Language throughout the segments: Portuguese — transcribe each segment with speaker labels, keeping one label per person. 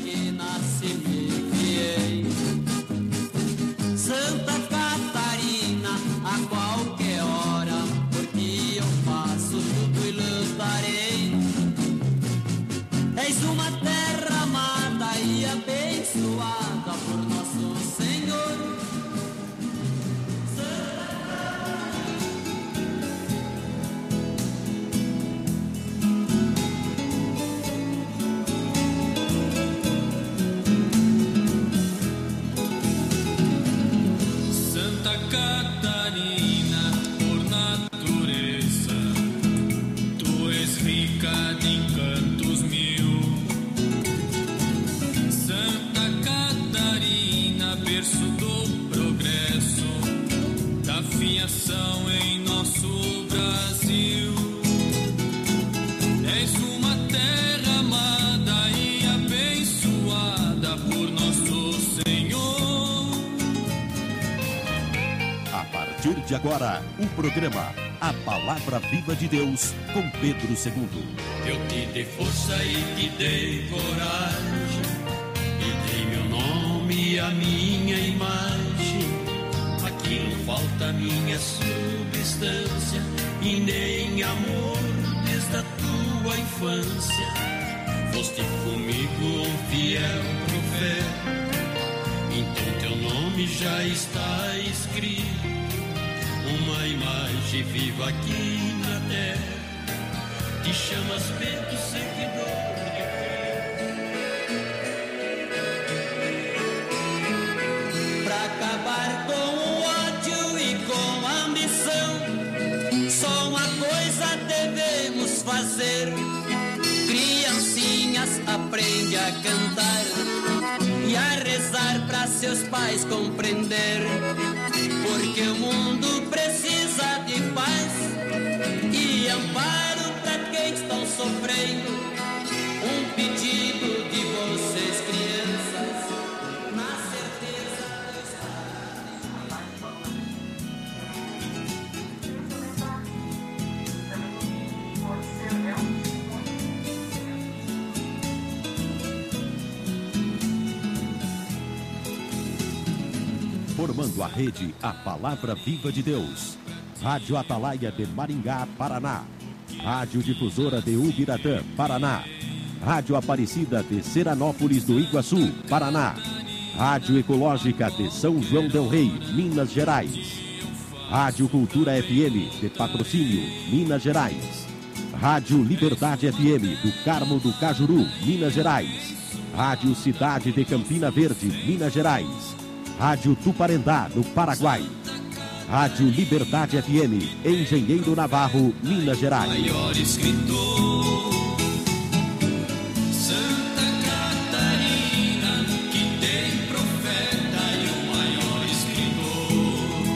Speaker 1: que nasci me criei. Santa Catarina, a qualquer hora, porque eu faço tudo e lutarei. És uma terra amada e abençoada por nosso Senhor.
Speaker 2: Santa Catarina, por natureza, tu és rica de encantos mil. Santa Catarina, berço do progresso, da fiação em nosso Brasil. És uma terra amada e abençoada por nosso Senhor.
Speaker 3: A partir de agora, o programa A Palavra Viva de Deus, com Pedro II.
Speaker 1: Eu te dei força e te dei coragem, e dei meu nome e a minha imagem. Aqui não falta minha substância e nem amor desde a tua infância. Foste comigo um fiel profeta, então teu nome já está escrito, uma imagem viva aqui na terra. Te chamas Pedro, seguidor de Cristo. Pra acabar com o ódio e com a ambição, só uma coisa devemos fazer. Criancinhas, aprende a cantar e a rezar pra seus pais compreender, porque o mundo precisa de paz e amparo pra quem estão sofrendo. Um pedido de vocês, crianças, na certeza do
Speaker 3: Formando a rede A Palavra Viva de Deus. Rádio Atalaia de Maringá, Paraná. Rádio Difusora de Ubiratã, Paraná. Rádio Aparecida de Seranópolis do Iguaçu, Paraná. Rádio Ecológica de São João del Rei, Minas Gerais. Rádio Cultura FM de Patrocínio, Minas Gerais. Rádio Liberdade FM do Carmo do Cajuru, Minas Gerais. Rádio Cidade de Campina Verde, Minas Gerais. Rádio Tuparendá, no Paraguai. Rádio Liberdade FM, Engenheiro Navarro, Minas Gerais.
Speaker 2: Maior escritor, Santa Catarina, que tem profeta e o maior escritor.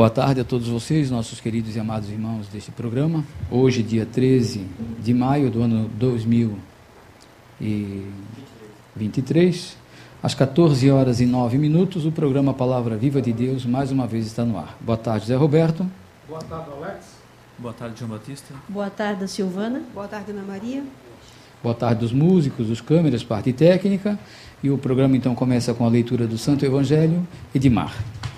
Speaker 4: boa tarde a todos vocês, nossos queridos e amados irmãos deste programa. Hoje, dia 13 de maio do ano 2023, às 14h09, o programa Palavra Viva de Deus mais uma vez está no ar. Boa tarde, Zé Roberto.
Speaker 5: Boa tarde, Alex.
Speaker 6: Boa tarde, João Batista.
Speaker 7: Boa tarde, Silvana.
Speaker 8: Boa tarde, Ana Maria.
Speaker 4: Boa tarde dos músicos, dos câmeras, parte técnica. E o programa então começa com a leitura do Santo Evangelho. Edmar.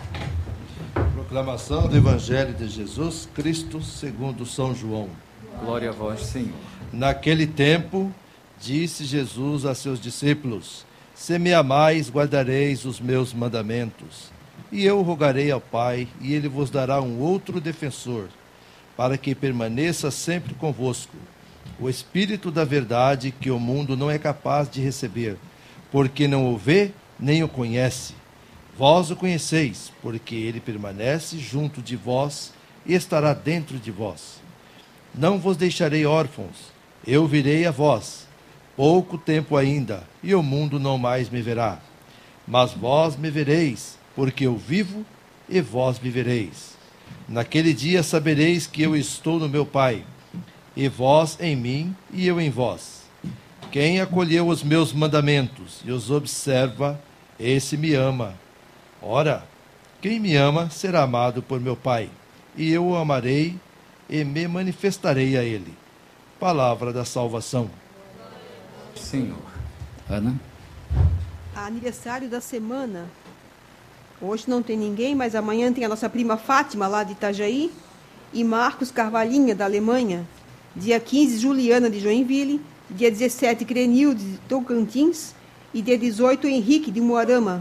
Speaker 9: Proclamação do Evangelho de Jesus Cristo segundo São João.
Speaker 4: Glória a vós, Senhor.
Speaker 9: Naquele tempo, disse Jesus a seus discípulos: Se me amais, guardareis os meus mandamentos. E eu rogarei ao Pai, e ele vos dará um outro defensor, para que permaneça sempre convosco, o Espírito da verdade, que o mundo não é capaz de receber, porque não o vê nem o conhece. Vós o conheceis, porque ele permanece junto de vós e estará dentro de vós. Não vos deixarei órfãos, eu virei a vós. Pouco tempo ainda, e o mundo não mais me verá. Mas vós me vereis, porque eu vivo e vós vivereis. Naquele dia sabereis que eu estou no meu Pai, e vós em mim e eu em vós. Quem acolheu os meus mandamentos e os observa, esse me ama. Ora, quem me ama será amado por meu Pai, e eu o amarei e me manifestarei a ele. Palavra da salvação.
Speaker 4: Senhor. Ana.
Speaker 8: Aniversário da semana. Hoje não tem ninguém, mas amanhã tem a nossa prima Fátima, lá de Itajaí, e Marcos Carvalhinha, da Alemanha. Dia 15, Juliana, de Joinville. Dia 17, Crenilde, de Tocantins. E dia 18, Henrique, de Moarama.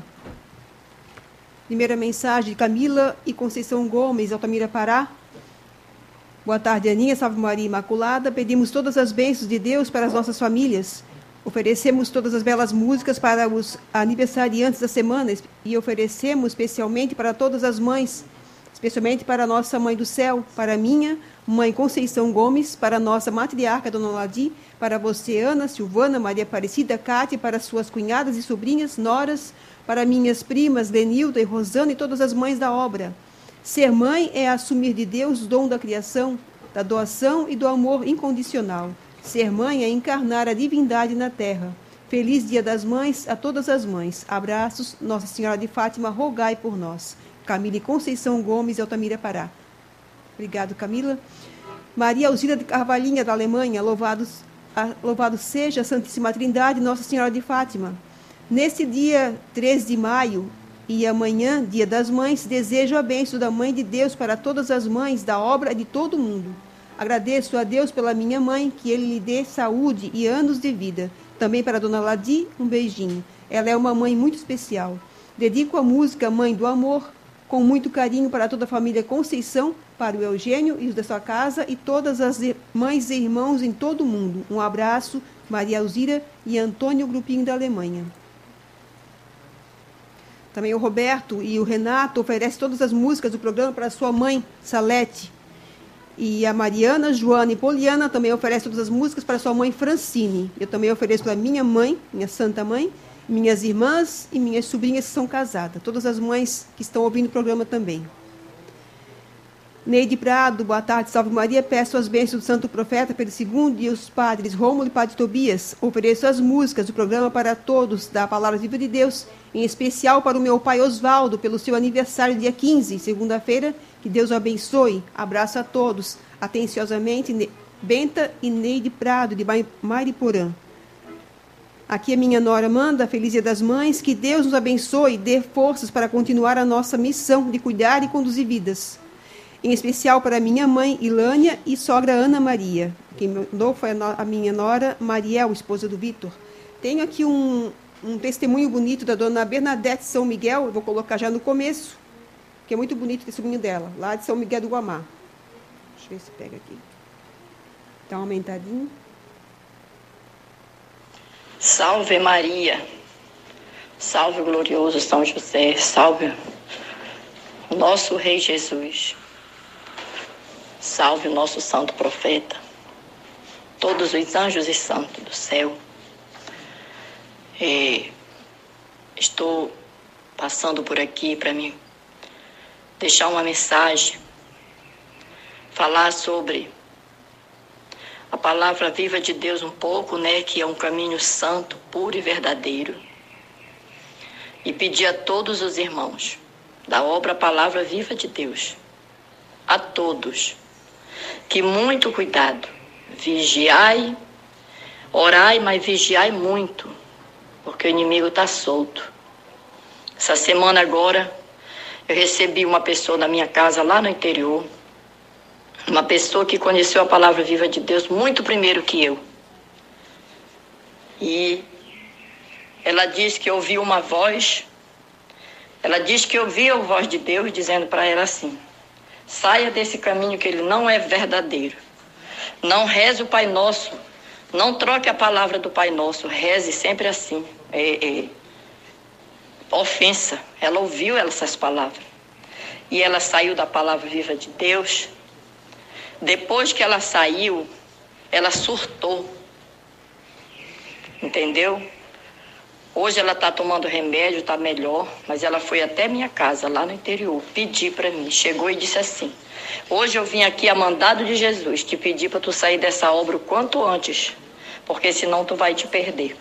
Speaker 8: Primeira mensagem de Camila e Conceição Gomes, Altamira, Pará. Boa tarde, Aninha, Salve Maria Imaculada. Pedimos todas as bênçãos de Deus para as nossas famílias. Oferecemos todas as belas músicas para os aniversariantes da semana e oferecemos especialmente para todas as mães, especialmente para a nossa Mãe do Céu, para a minha Mãe Conceição Gomes, para a nossa matriarca, Dona Ladi, para você, Ana, Silvana, Maria Aparecida, Cátia, para suas cunhadas e sobrinhas, noras, para minhas primas, Lenilda e Rosana e todas as mães da obra. Ser mãe é assumir de Deus o dom da criação, da doação e do amor incondicional. Ser mãe é encarnar a divindade na terra. Feliz Dia das Mães a todas as mães. Abraços, Nossa Senhora de Fátima, rogai por nós. Camila e Conceição Gomes, Altamira, Pará. Obrigado, Camila. Maria Alzira de Carvalhinha, da Alemanha. Louvado seja a Santíssima Trindade, Nossa Senhora de Fátima. Neste dia 3 de maio e amanhã, Dia das Mães, desejo a bênção da Mãe de Deus para todas as mães da obra de todo o mundo. Agradeço a Deus pela minha mãe, que Ele lhe dê saúde e anos de vida. Também para a Dona Ladi, um beijinho. Ela é uma mãe muito especial. Dedico a música Mãe do Amor, com muito carinho para toda a família Conceição, para o Eugênio e os da sua casa e todas as mães e irmãos em todo o mundo. Um abraço, Maria Alzira e Antônio Grupinho, da Alemanha. Também o Roberto e o Renato oferecem todas as músicas do programa para sua mãe, Salete. E a Mariana, Joana e Poliana também oferecem todas as músicas para sua mãe, Francine. Eu também ofereço para minha mãe, minha santa mãe, minhas irmãs e minhas sobrinhas que são casadas. Todas as mães que estão ouvindo o programa também. Neide Prado, boa tarde, Salve Maria. Peço as bênçãos do Santo Profeta Pedro II e os padres Rômulo e Padre Tobias. Ofereço as músicas do programa para todos da Palavra Viva de Deus, em especial para o meu pai Osvaldo, pelo seu aniversário, dia 15, segunda-feira. Que Deus o abençoe. Abraço a todos. Atenciosamente, Benta e Neide Prado, de Mariporã. Aqui a minha nora Amanda, Feliz Dia das Mães. Que Deus nos abençoe e dê forças para continuar a nossa missão de cuidar e conduzir vidas. Em especial para minha mãe, Ilânia, e sogra Ana Maria. Quem mandou foi a minha nora, Mariel, esposa do Vitor. Tenho aqui um testemunho bonito da dona Bernadette São Miguel, eu vou colocar já no começo, que é muito bonito o testemunho dela, lá de São Miguel do Guamá. Deixa eu ver se pega aqui. Dá uma aumentadinha.
Speaker 10: Salve Maria, salve o glorioso São José, salve o nosso Rei Jesus. Salve o nosso santo profeta, todos os anjos e santos do céu. Estou passando por aqui para me deixar uma mensagem, falar sobre a palavra viva de Deus um pouco, né, que é um caminho santo, puro e verdadeiro. E pedir a todos os irmãos da obra Palavra Viva de Deus, a todos, que muito cuidado, vigiai, orai, mas vigiai muito, porque o inimigo está solto. Essa semana agora, eu recebi uma pessoa da minha casa lá no interior, uma pessoa que conheceu a Palavra Viva de Deus muito primeiro que eu. E ela disse que ouviu uma voz, ela disse que ouvia a voz de Deus dizendo para ela assim: saia desse caminho que ele não é verdadeiro. Não reze o Pai Nosso, não troque a palavra do Pai Nosso, reze sempre assim. Ofensa. Ela ouviu essas palavras. E ela saiu da Palavra Viva de Deus. Depois que ela saiu, ela surtou. Entendeu? Hoje ela está tomando remédio, está melhor, mas ela foi até minha casa, lá no interior, pedir para mim. Chegou e disse assim: hoje eu vim aqui a mandado de Jesus, te pedir para tu sair dessa obra o quanto antes, porque senão tu vai te perder.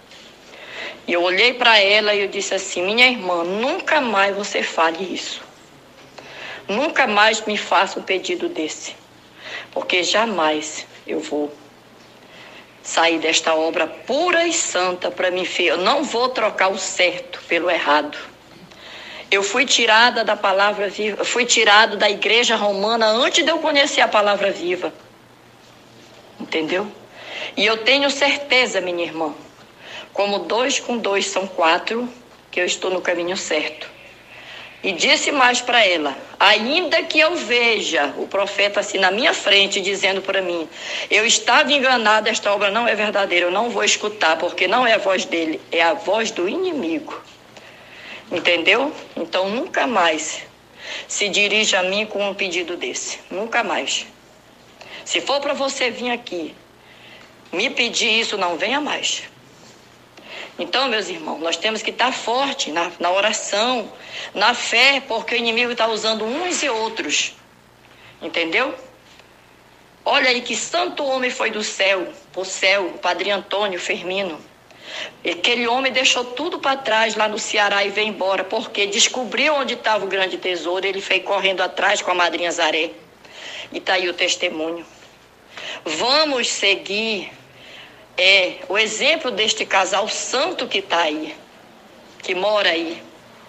Speaker 10: E eu olhei para ela e eu disse assim: minha irmã, nunca mais você fale isso. Nunca mais me faça um pedido desse, porque jamais eu vou sair desta obra pura e santa para mim. Eu não vou trocar o certo pelo errado. Eu fui tirada da Palavra Viva, fui tirado da Igreja Romana antes de eu conhecer a Palavra Viva. Entendeu? E eu tenho certeza, minha irmã, como 2 com 2 são 4, que eu estou no caminho certo. E disse mais para ela: ainda que eu veja o profeta assim na minha frente, dizendo para mim, eu estava enganada, esta obra não é verdadeira, eu não vou escutar, porque não é a voz dele, é a voz do inimigo. Entendeu? Então nunca mais se dirija a mim com um pedido desse. Nunca mais. Se for para você vir aqui me pedir isso, não venha mais. Então, meus irmãos, nós temos que estar forte na oração, na fé, porque o inimigo está usando uns e outros. Entendeu? Olha aí que santo homem foi do céu, pro céu, o Padre Antônio Firmino. Aquele homem deixou tudo para trás lá no Ceará e veio embora, porque descobriu onde estava o grande tesouro, ele foi correndo atrás com a madrinha Zaré. E está aí o testemunho. Vamos seguir o exemplo deste casal santo que está aí, que mora aí,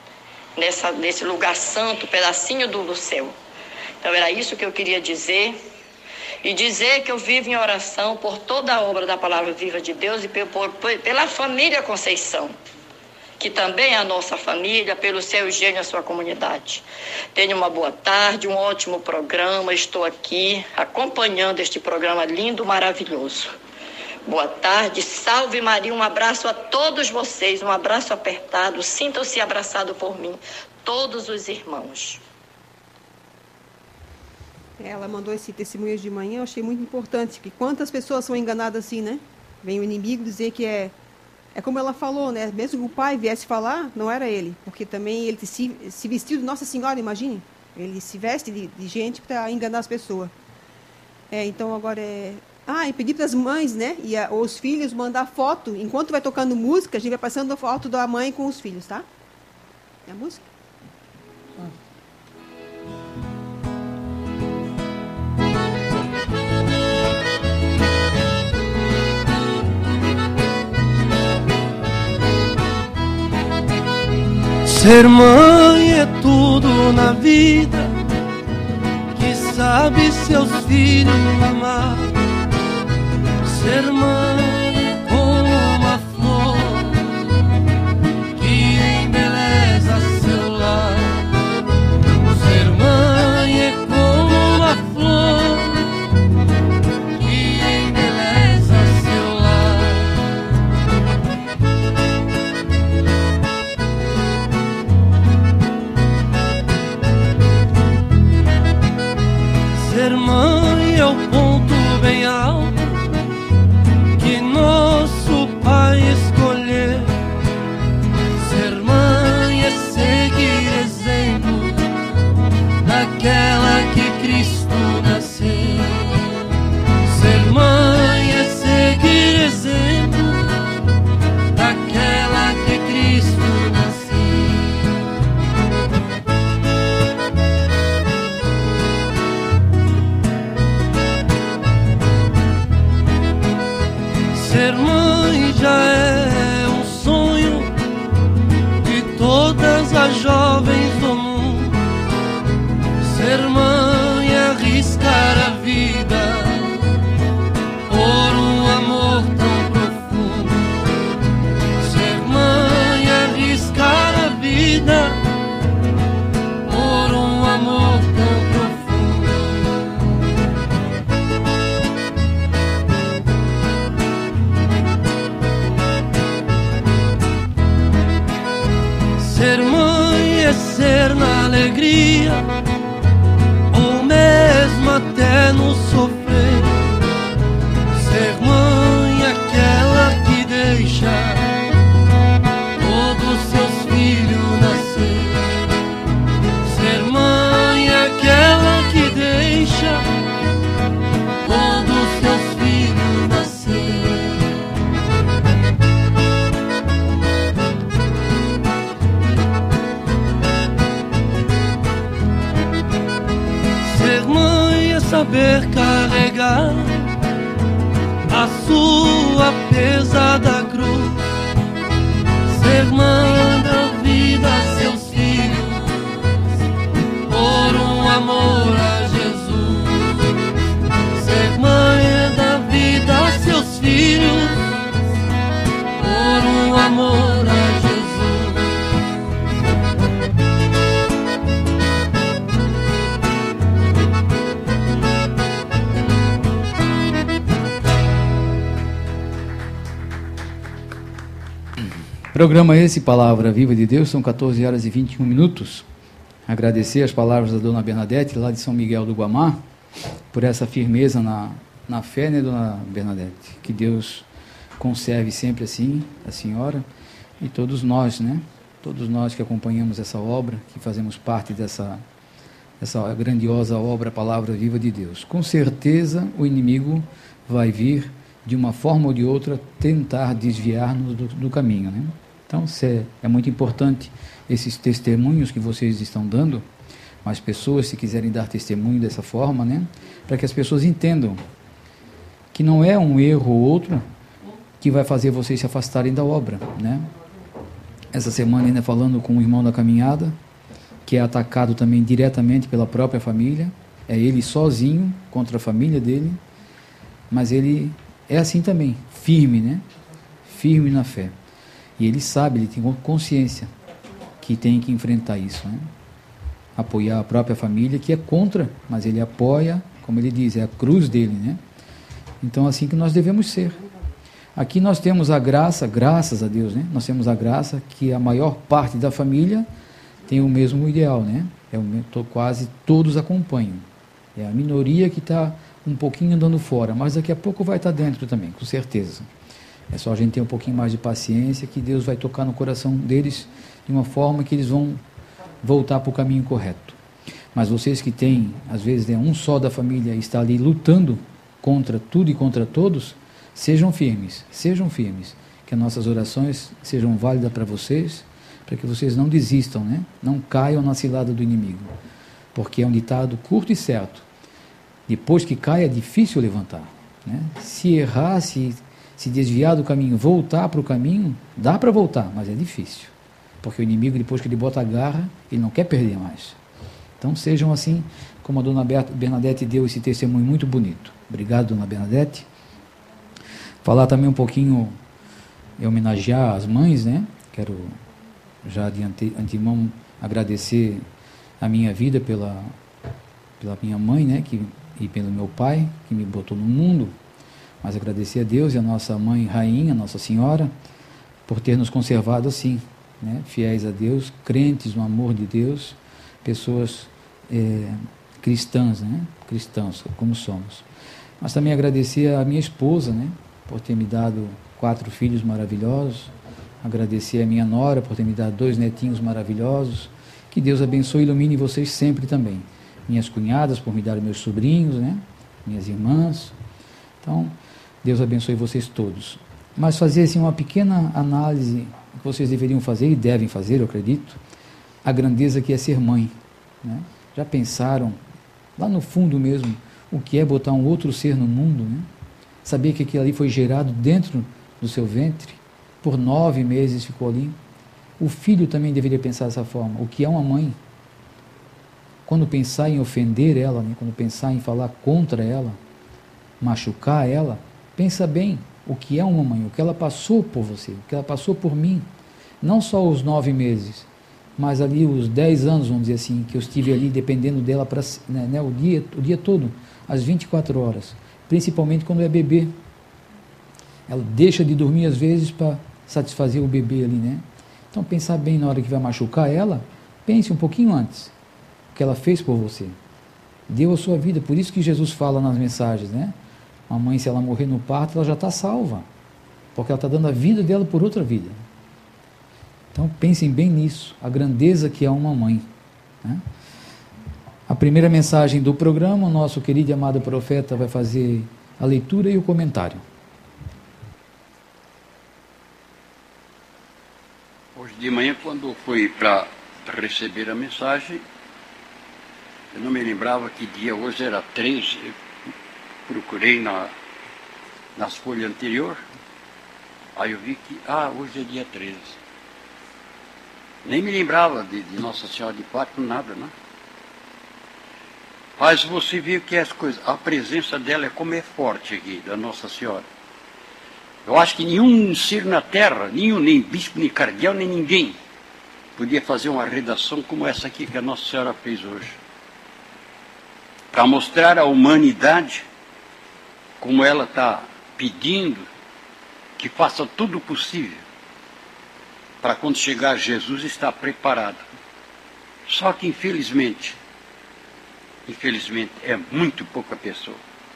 Speaker 10: nesse lugar santo, pedacinho do céu. Então era isso que eu queria dizer. E dizer que eu vivo em oração por toda a obra da Palavra Viva de Deus e pela família Conceição, que também é a nossa família, pelo seu Eugênio e a sua comunidade. Tenha uma boa tarde, um ótimo programa. Estou aqui acompanhando este programa lindo, maravilhoso. Boa tarde, salve Maria, um abraço a todos vocês, um abraço apertado, sintam-se abraçados por mim, todos os irmãos.
Speaker 8: Ela mandou esse testemunho de manhã, eu achei muito importante, que quantas pessoas são enganadas assim, né? Vem o inimigo dizer que é como ela falou, né? Mesmo que o pai viesse falar, não era ele, porque também ele se vestiu de Nossa Senhora, imagine. Ele se veste de gente para enganar as pessoas. Então agora e pedir para as mães, né? E os filhos mandar foto. Enquanto vai tocando música, a gente vai passando a foto da mãe com os filhos, tá? É a música?
Speaker 9: Ser mãe é tudo na vida, que sabe seus filhos amar. Ser mãe como uma flor que embeleza seu lar. Ser mãe é como uma flor que embeleza seu lar. Ser mãe é o ponto bem alto que nosso Pai escolheu. Ser mãe é seguir exemplo
Speaker 5: já é um sonho de todas as jovens do mundo. Ser mãe e arriscar a vida por um amor tão profundo. Ser mãe e arriscar a vida por um amor tão profundo. Ser mãe é ser na alegria, ou mesmo até no sofrer. Ser mãe é aquela que deixa todos seus filhos nascer. Ser mãe é aquela que deixa todos seus filhos nascer. Ser mãe é saber carregar a sua pesada cruz. Ser mãe da vida a seus filhos por um amor a Jesus. Ser mãe é da vida a seus filhos por um amor a Jesus.
Speaker 4: Programa esse, Palavra Viva de Deus, são 14 horas e 21 minutos. Agradecer as palavras da Dona Bernadette, lá de São Miguel do Guamá, por essa firmeza na fé, né, Dona Bernadette? Que Deus conserve sempre assim a senhora e todos nós, né? Todos nós que acompanhamos essa obra, que fazemos parte dessa grandiosa obra, Palavra Viva de Deus. Com certeza o inimigo vai vir, de uma forma ou de outra, tentar desviar-nos do caminho, né? Então, é muito importante esses testemunhos que vocês estão dando, mas pessoas, se quiserem dar testemunho dessa forma, né, para que as pessoas entendam que não é um erro ou outro que vai fazer vocês se afastarem da obra, né? Essa semana, ainda falando com um irmão da caminhada, que é atacado também diretamente pela própria família, é ele sozinho contra a família dele, mas ele é assim também, firme, né? Firme na fé. E ele sabe, ele tem consciência que tem que enfrentar isso, né? Apoiar a própria família, que é contra, mas ele apoia, como ele diz, é a cruz dele, né? Então, assim que nós devemos ser. Aqui nós temos a graça, graças a Deus, né? Nós temos a graça que a maior parte da família tem o mesmo ideal, né? Quase todos acompanham. É a minoria que está um pouquinho andando fora, mas daqui a pouco vai estar dentro também, com certeza. É só a gente ter um pouquinho mais de paciência, que Deus vai tocar no coração deles de uma forma que eles vão voltar para o caminho correto. Mas vocês que têm, às vezes, um só da família e está ali lutando contra tudo e contra todos, sejam firmes, que as nossas orações sejam válidas para vocês, para que vocês não desistam, né? Não caiam na cilada do inimigo, porque é um ditado curto e certo: depois que cai é difícil levantar, né? Se errar, se desviar do caminho, voltar para o caminho, dá para voltar, mas é difícil, porque o inimigo, depois que ele bota a garra, ele não quer perder mais. Então sejam assim, como a Dona Bernadette deu esse testemunho muito bonito. Obrigado, Dona Bernadette. Falar também um pouquinho, homenagear as mães, né? Quero já de antemão agradecer a minha vida pela minha mãe, né? E pelo meu pai, que me botou no mundo. Mas agradecer a Deus e a nossa mãe rainha, Nossa Senhora, por ter nos conservado assim, né? Fiéis a Deus, crentes no amor de Deus, pessoas cristãs, né? Cristãos, como somos. Mas também agradecer a minha esposa, né? Por ter me dado 4 filhos maravilhosos, agradecer a minha nora por ter me dado 2 netinhos maravilhosos, que Deus abençoe e ilumine vocês sempre também. Minhas cunhadas por me dar meus sobrinhos, né? Minhas irmãs. Então, Deus abençoe vocês todos. Mas fazer assim uma pequena análise que vocês deveriam fazer e devem fazer, eu acredito, a grandeza que é ser mãe, né? Já pensaram, lá no fundo mesmo, o que é botar um outro ser no mundo, né? Saber que aquilo ali foi gerado dentro do seu ventre, por 9 meses ficou ali. O filho também deveria pensar dessa forma. O que é uma mãe? Quando pensar em ofender ela, né? Quando pensar em falar contra ela, machucar ela, pensa bem o que é uma mãe, o que ela passou por você, o que ela passou por mim. Não só os 9 meses, mas ali os 10 anos, vamos dizer assim, que eu estive ali dependendo dela para, né, o dia todo, às 24 horas. Principalmente quando é bebê. Ela deixa de dormir às vezes para satisfazer o bebê ali, né? Então pensar bem na hora que vai machucar ela, pense um pouquinho antes. O que ela fez por você. Deu a sua vida. Por isso que Jesus fala nas mensagens, né? Uma mãe, se ela morrer no parto, ela já está salva. Porque ela está dando a vida dela por outra vida. Então pensem bem nisso. A grandeza que é uma mãe. Né? A primeira mensagem do programa, o nosso querido e amado profeta vai fazer a leitura e o comentário.
Speaker 6: Hoje de manhã, quando fui para receber a mensagem, eu não me lembrava que dia hoje era 13. Eu procurei nas folhas anteriores. Aí eu vi que, hoje é dia 13. Nem me lembrava de Nossa Senhora de Fátima, nada, né? Mas você viu que as coisas, a presença dela é como é forte aqui, da Nossa Senhora. Eu acho que nenhum ser na Terra, nem bispo, nem cardeal, nem ninguém, podia fazer uma redação como essa aqui que a Nossa Senhora fez hoje. Para mostrar à humanidade como ela está pedindo que faça tudo o possível para quando chegar Jesus estar preparado. Só que infelizmente é muito pouca pessoa.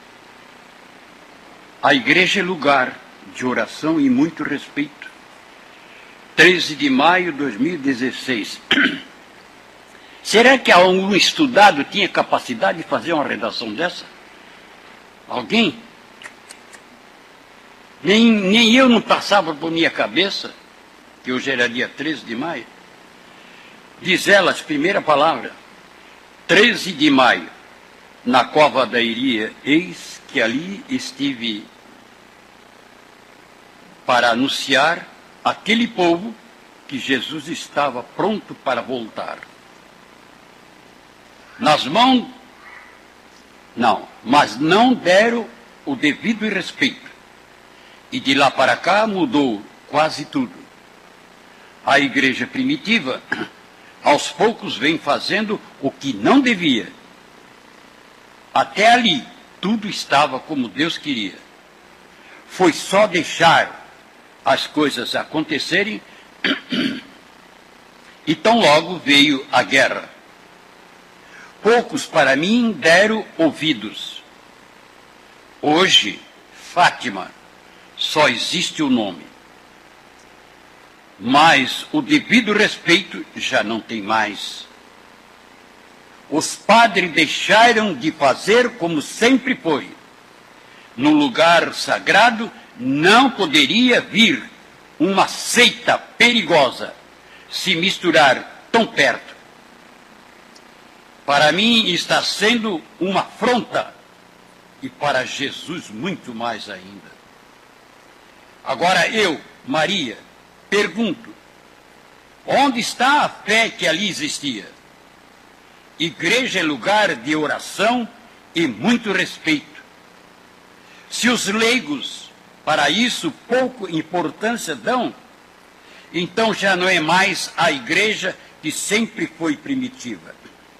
Speaker 6: A igreja é lugar de oração e muito respeito. 13 de maio de 2016. Será que algum estudado tinha capacidade de fazer uma redação dessa? Alguém? Nem eu não passava por minha cabeça, que hoje era dia 13 de maio. Diz elas, primeira palavra, 13 de maio, na cova da Iria, eis que ali estive para anunciar àquele povo que Jesus estava pronto para voltar. Nas mãos, não, mas não deram o devido respeito. E de lá para cá mudou quase tudo. A igreja primitiva, aos poucos, vem fazendo o que não devia. Até ali, tudo estava como Deus queria. Foi só deixar as coisas acontecerem e tão logo veio a guerra. Poucos para mim deram ouvidos. Hoje, Fátima, só existe o nome. Mas o devido respeito já não tem mais. Os padres deixaram de fazer como sempre foi. No lugar sagrado não poderia vir uma seita perigosa se misturar tão perto. Para mim está sendo uma afronta e para Jesus muito mais ainda. Agora eu, Maria, pergunto, onde está a fé que ali existia? Igreja é lugar de oração e muito respeito. Se os leigos para isso pouco importância dão, então já não é mais a igreja que sempre foi primitiva.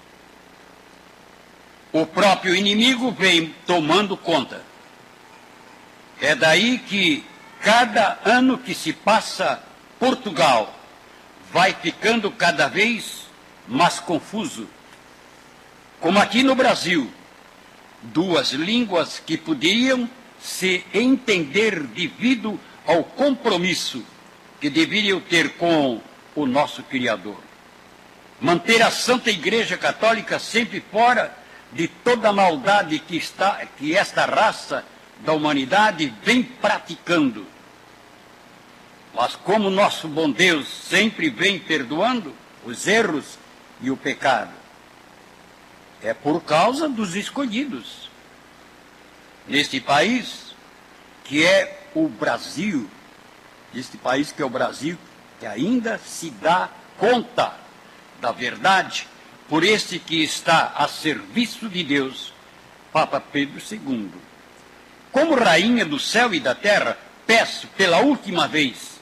Speaker 6: O próprio inimigo vem tomando conta. É daí que cada ano que se passa, Portugal vai ficando cada vez mais confuso. Como aqui no Brasil, duas línguas que poderiam se entender devido ao compromisso que deveriam ter com o nosso Criador. Manter a Santa Igreja Católica sempre fora de toda a maldade que esta raça da humanidade vem praticando. Mas como nosso bom Deus sempre vem perdoando os erros e o pecado, é por causa dos escolhidos. Neste país, que é o Brasil, este país que é o Brasil, que ainda se dá conta da verdade por este que está a serviço de Deus, Papa Pedro II. Como rainha do céu e da terra, peço pela última vez,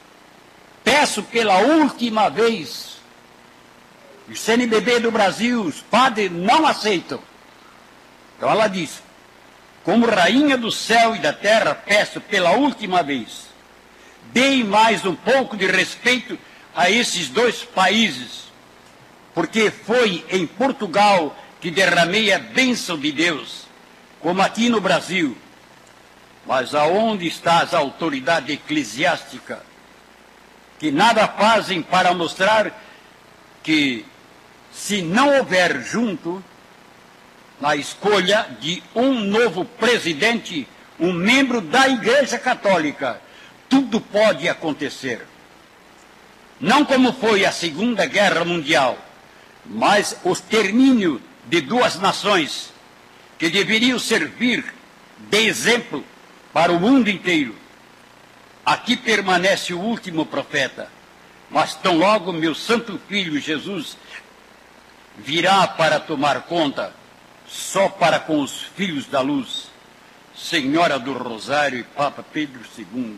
Speaker 6: o CNBB do Brasil, os padres não aceitam. Então ela diz, como rainha do céu e da terra, peço pela última vez, deem mais um pouco de respeito a esses dois países, porque foi em Portugal que derramei a bênção de Deus, como aqui no Brasil. Mas aonde está as autoridades eclesiásticas que nada fazem para mostrar que, se não houver junto na escolha de um novo presidente, um membro da Igreja Católica, tudo pode acontecer. Não como foi a Segunda Guerra Mundial, mas o extermínio de duas nações que deveriam servir de exemplo para o mundo inteiro. Aqui permanece o último profeta, mas tão logo meu santo filho Jesus virá para tomar conta, só para com os filhos da luz, Senhora do Rosário e Papa Pedro II.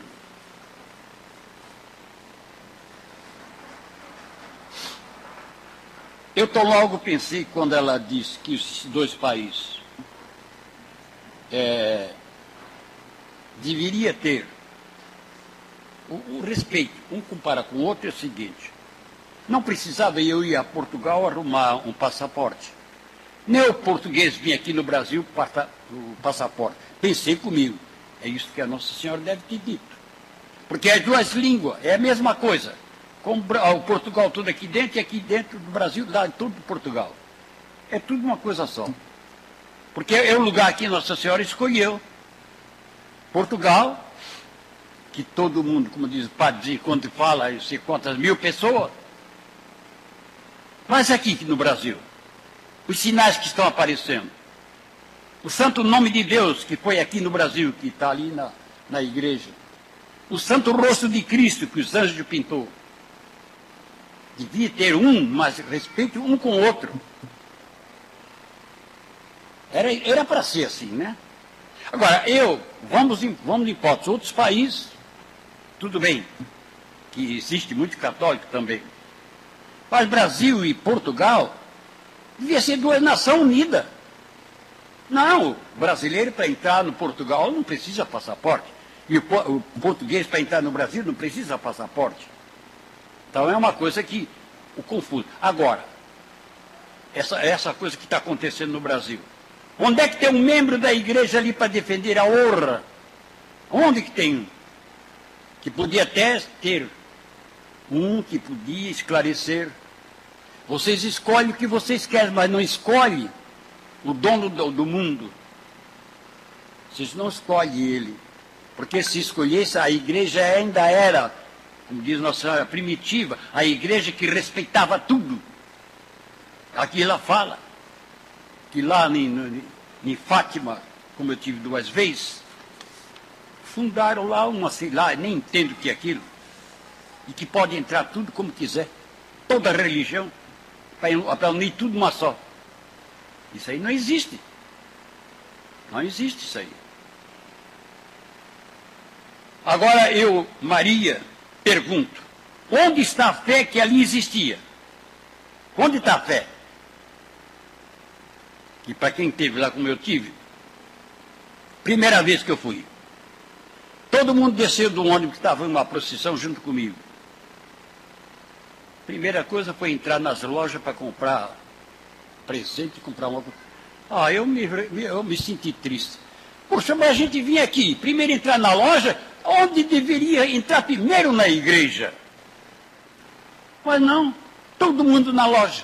Speaker 6: Eu tão logo pensei, quando ela disse que os dois países deveria ter o respeito, um compara com o outro, é o seguinte, não precisava eu ir a Portugal arrumar um passaporte. Nem o português vinha aqui no Brasil para o passaporte. Pensei comigo, é isso que a Nossa Senhora deve ter dito. Porque as duas línguas, é a mesma coisa. Como o Portugal tudo aqui dentro e aqui dentro do Brasil, lá tudo Portugal. É tudo uma coisa só. Porque é o lugar que Nossa Senhora escolheu. Portugal, que todo mundo, como diz o padre, quando fala, eu sei quantas mil pessoas. Mas aqui no Brasil, os sinais que estão aparecendo. O santo nome de Deus que foi aqui no Brasil, que está ali na igreja. O santo rosto de Cristo que os anjos pintou. Devia ter mas respeito um com o outro. Era para ser assim, né? Agora, vamos em hipótese, outros países, tudo bem, que existe muito católico também. Mas Brasil e Portugal devia ser duas nações unidas. Não, o brasileiro para entrar no Portugal não precisa passaporte. E o português para entrar no Brasil não precisa passaporte. Então é uma coisa que o confuso. Agora, essa coisa que está acontecendo no Brasil. Onde é que tem um membro da igreja ali para defender a honra? Onde que tem um? Que podia até ter um que podia esclarecer. Vocês escolhem o que vocês querem, mas não escolhem o dono do mundo. Vocês não escolhem ele. Porque se escolhesse, a igreja ainda era, como diz Nossa Senhora, primitiva, a igreja que respeitava tudo. Aqui ela fala que lá em Fátima, como eu tive duas vezes, fundaram lá uma, sei lá, nem entendo o que é aquilo, e que pode entrar tudo como quiser, toda religião, para unir tudo numa só. Isso aí não existe. Não existe isso aí. Agora eu, Maria, pergunto, onde está a fé que ali existia? Onde está a fé? Que para quem teve lá como eu tive, primeira vez que eu fui, todo mundo desceu do ônibus que estava em uma procissão junto comigo. Primeira coisa foi entrar nas lojas para comprar presente, comprar uma... eu me senti triste. Poxa, mas a gente vinha aqui, primeiro entrar na loja, onde deveria entrar primeiro na igreja. Mas não, todo mundo na loja.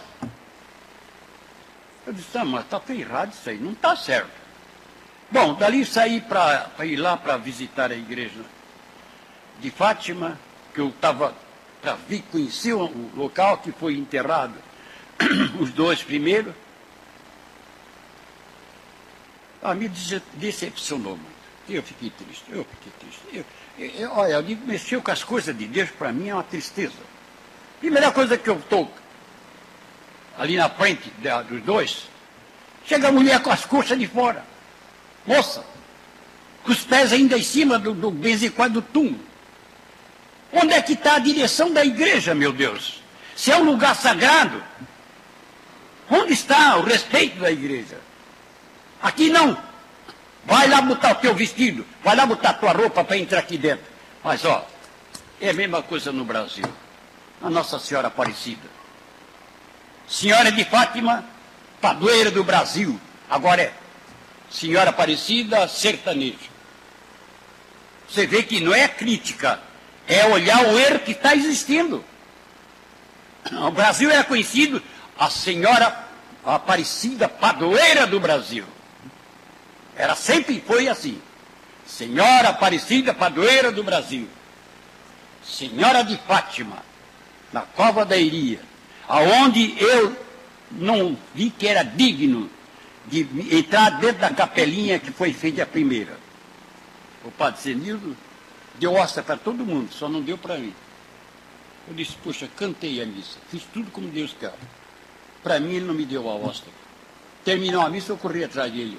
Speaker 6: Eu disse, mas está errado isso aí, não está certo. Bom, dali saí para ir lá para visitar a igreja de Fátima, que eu estava para vir conhecer o local que foi enterrado os dois primeiros. Me decepcionou muito. Eu fiquei triste. Olha, eu digo, mexeu com as coisas de Deus, para mim é uma tristeza. Primeira coisa que eu estou ali na frente dos dois, chega a mulher com as coxas de fora. Moça, com os pés ainda em cima do vez em quando do túmulo. Onde é que está a direção da igreja, meu Deus? Se é um lugar sagrado, onde está o respeito da igreja? Aqui não. Vai lá botar o teu vestido, vai lá botar a tua roupa para entrar aqui dentro. Mas, ó, é a mesma coisa no Brasil. A Nossa Senhora Aparecida. Senhora de Fátima, padroeira do Brasil. Agora é Senhora Aparecida, sertaneja. Você vê que não é crítica, é olhar o erro que está existindo. O Brasil era conhecido a Senhora Aparecida, padroeira do Brasil. Ela sempre foi assim. Senhora Aparecida, padroeira do Brasil. Senhora de Fátima, na Cova da Iria, aonde eu não vi que era digno de entrar dentro da capelinha que foi feita a primeira. O padre Zenildo deu hóstia para todo mundo, só não deu para mim. Eu disse, poxa, cantei a missa, fiz tudo como Deus quer. Para mim ele não me deu a hóstia. Terminou a missa, eu corri atrás dele.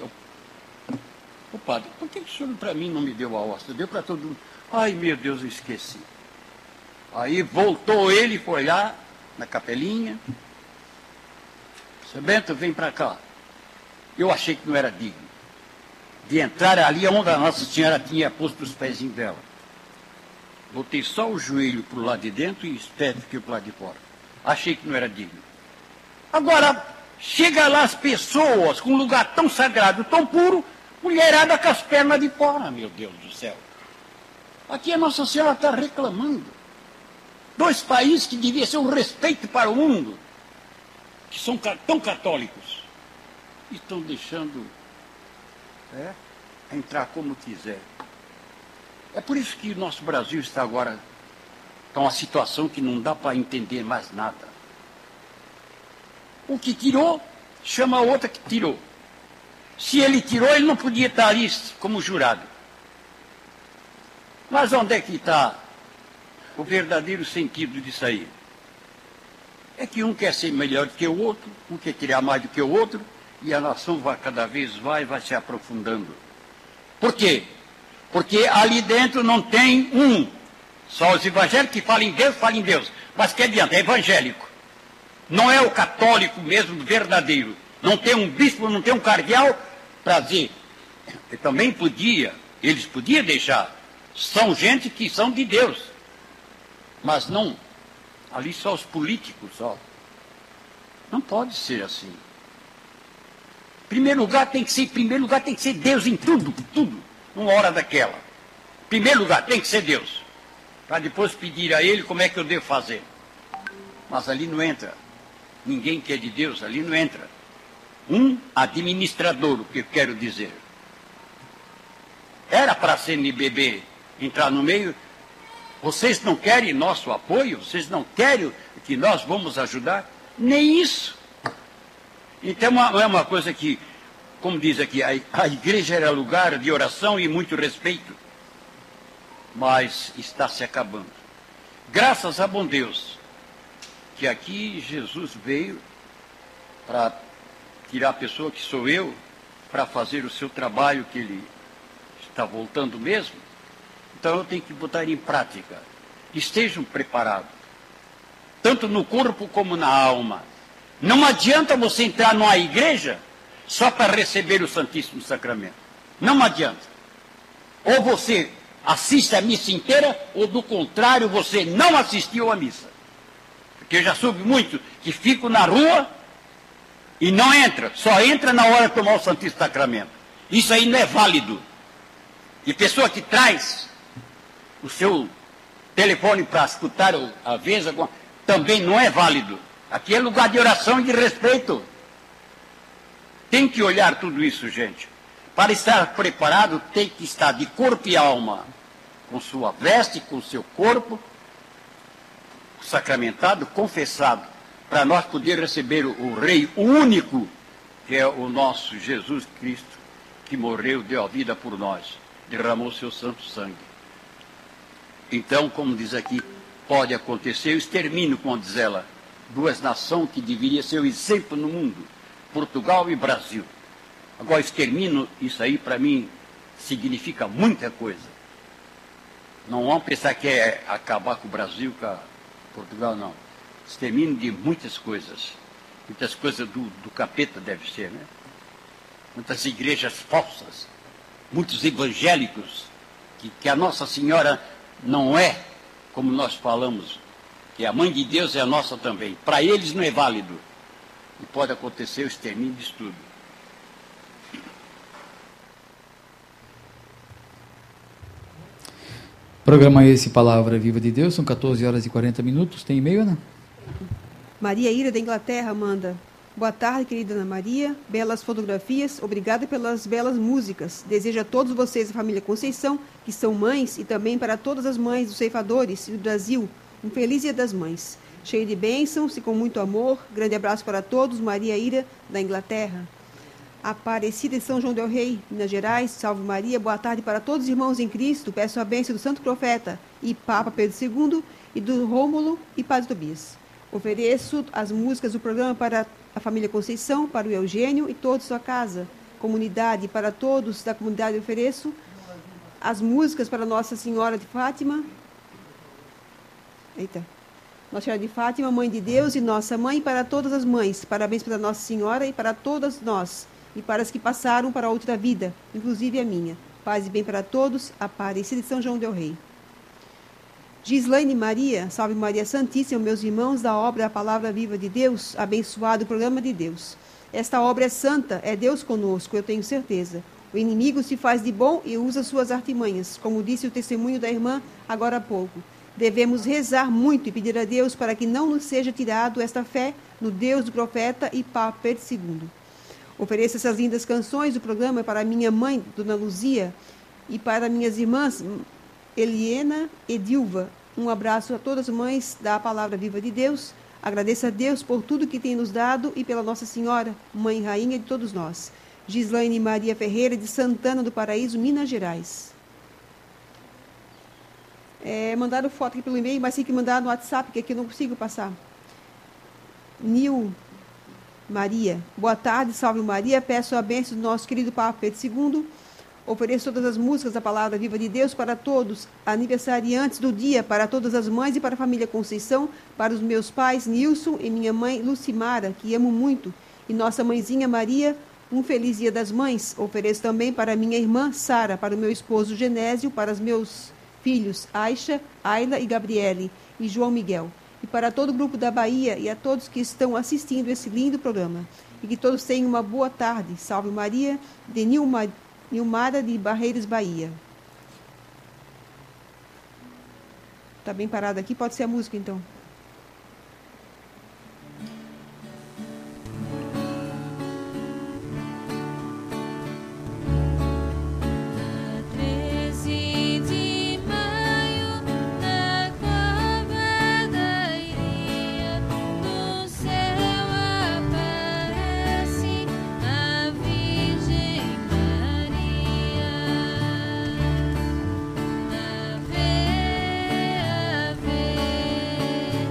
Speaker 6: Ô padre, por que o senhor para mim não me deu a hóstia? Deu para todo mundo. Ai, meu Deus, eu esqueci. Aí voltou ele, foi lá na capelinha. Seu Bento, vem para cá. Eu achei que não era digno de entrar ali onde a Nossa Senhora tinha posto os pezinhos dela. Botei só o joelho para o lado de dentro e os pés fiquei para o lado de fora. Achei que não era digno. Agora, chega lá as pessoas com um lugar tão sagrado, tão puro, mulherada com as pernas de fora, meu Deus do céu. Aqui a Nossa Senhora está reclamando. Dois países que deviam ser um respeito para o mundo, que são tão católicos, estão deixando entrar como quiser. É por isso que o nosso Brasil está agora uma situação que não dá para entender mais nada. O que tirou, chama a outra que tirou. Se ele tirou, ele não podia estar ali como jurado. Mas onde é que está o verdadeiro sentido disso aí? É que um quer ser melhor do que o outro, um quer criar mais do que o outro, e a nação vai cada vez vai se aprofundando. Por quê? Porque ali dentro não tem só os evangélicos que falam em Deus, mas que adianta, é evangélico. Não é o católico mesmo, verdadeiro. Não tem um bispo, não tem um cardeal para dizer. Eu também eles podiam deixar. São gente que são de Deus. Mas não, ali só os políticos, só. Não pode ser assim. Primeiro lugar tem que ser Deus em tudo, numa hora daquela. Primeiro lugar tem que ser Deus. Para depois pedir a Ele como é que eu devo fazer. Mas ali não entra. Ninguém que é de Deus, ali não entra. Um administrador, o que eu quero dizer. Era para a CNBB entrar no meio. Vocês não querem nosso apoio? Vocês não querem que nós vamos ajudar? Nem isso. Então é uma coisa que, como diz aqui, a igreja era lugar de oração e muito respeito. Mas está se acabando. Graças a bom Deus, que aqui Jesus veio para tirar a pessoa que sou eu, para fazer o seu trabalho que ele está voltando mesmo. Então eu tenho que botar em prática. Estejam preparados, tanto no corpo como na alma. Não adianta você entrar numa igreja só para receber o Santíssimo Sacramento. Não adianta. Ou você assiste a missa inteira, ou do contrário, você não assistiu à missa. Porque eu já soube muito que fico na rua e não entra, só entra na hora de tomar o Santíssimo Sacramento. Isso aí não é válido. E pessoa que traz o seu telefone para escutar a vez, também não é válido. Aqui é lugar de oração e de respeito. Tem que olhar tudo isso, gente. Para estar preparado, tem que estar de corpo e alma, com sua veste, com seu corpo, sacramentado, confessado, para nós poder receber o Rei único, que é o nosso Jesus Cristo, que morreu, deu a vida por nós. derramou seu santo sangue. Então, como diz aqui, pode acontecer o extermínio, como diz ela, duas nações que deveriam ser o exemplo no mundo, Portugal e Brasil. Agora, extermínio, isso aí para mim significa muita coisa. Não vamos pensar que é acabar com o Brasil, com Portugal, não. Extermínio de muitas coisas do capeta deve ser, né? Muitas igrejas falsas, muitos evangélicos, que a Nossa Senhora não é como nós falamos, que a Mãe de Deus é a nossa também. Para eles não é válido. E pode acontecer o extermínio disso tudo.
Speaker 4: Programa esse Palavra Viva de Deus, são 14 horas e 40 minutos. Tem e-mail, Ana?
Speaker 8: Maria Ira, da Inglaterra, manda: boa tarde, querida Ana Maria. Belas fotografias, obrigada pelas belas músicas. Desejo a todos vocês, a família Conceição, que são mães, e também para todas as mães dos ceifadores do Brasil, um feliz Dia das Mães. Cheio de bênçãos e com muito amor. Grande abraço para todos. Maria Ira, da Inglaterra. Aparecida de São João del Rei, Minas Gerais. Salve Maria, boa tarde para todos os irmãos em Cristo. Peço a bênção do Santo Profeta e Papa Pedro II e do Rômulo e Padre Tobias. Ofereço as músicas do programa para a família Conceição, para o Eugênio e toda sua casa, comunidade, para todos da comunidade ofereço as músicas para Nossa Senhora de Fátima. Nossa Senhora de Fátima, Mãe de Deus e Nossa Mãe, para todas as mães. Parabéns para Nossa Senhora e para todas nós, e para as que passaram para outra vida, inclusive a minha. Paz e bem para todos. Aparecida de São João del Rei. Gislaine Maria, salve Maria Santíssima, meus irmãos da obra A Palavra Viva de Deus, abençoado o programa de Deus. Esta obra é santa, é Deus conosco, eu tenho certeza. O inimigo se faz de bom e usa suas artimanhas, como disse o testemunho da irmã agora há pouco. Devemos rezar muito e pedir a Deus para que não nos seja tirado esta fé no Deus do profeta e Papa Pedro II. Ofereço essas lindas canções do programa para minha mãe, Dona Luzia, e para minhas irmãs Eliena e Dilva. Um abraço a todas as mães da Palavra Viva de Deus. Agradeço a Deus por tudo que tem nos dado e pela Nossa Senhora, Mãe e Rainha de todos nós. Gislaine Maria Ferreira, de Santana do Paraíso, Minas Gerais. Mandaram foto aqui pelo e-mail, mas tem que mandar no WhatsApp, que aqui eu não consigo passar. Nil Maria, boa tarde, salve Maria. Peço a bênção do nosso querido Papa Pedro II. Ofereço todas as músicas da Palavra Viva de Deus para todos, aniversariantes do dia, para todas as mães e para a família Conceição, para os meus pais, Nilson e minha mãe, Lucimara, que amo muito, e nossa mãezinha Maria, um feliz Dia das Mães. Ofereço também para minha irmã Sara, para o meu esposo Genésio, para os meus filhos Aisha, Ayla e Gabriele, e João Miguel, e para todo o grupo da Bahia e a todos que estão assistindo esse lindo programa. E que todos tenham uma boa tarde. Salve Maria, de Nilmara de Barreiros, Bahia. Está bem parado aqui, pode ser a música então.
Speaker 7: Ave, ave.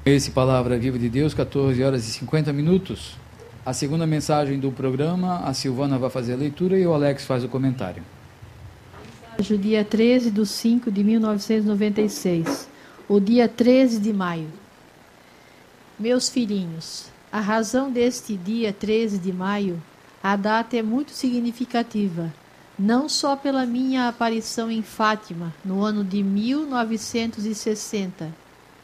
Speaker 4: Esse Palavra Viva de Deus, 14 horas e 50 minutos. A segunda mensagem do programa, a Silvana vai fazer a leitura e o Alex faz o comentário.
Speaker 7: O dia 13/5/1996, o dia 13 de maio. Meus filhinhos, a razão deste dia 13 de maio, a data é muito significativa, não só pela minha aparição em Fátima, no ano de 1967,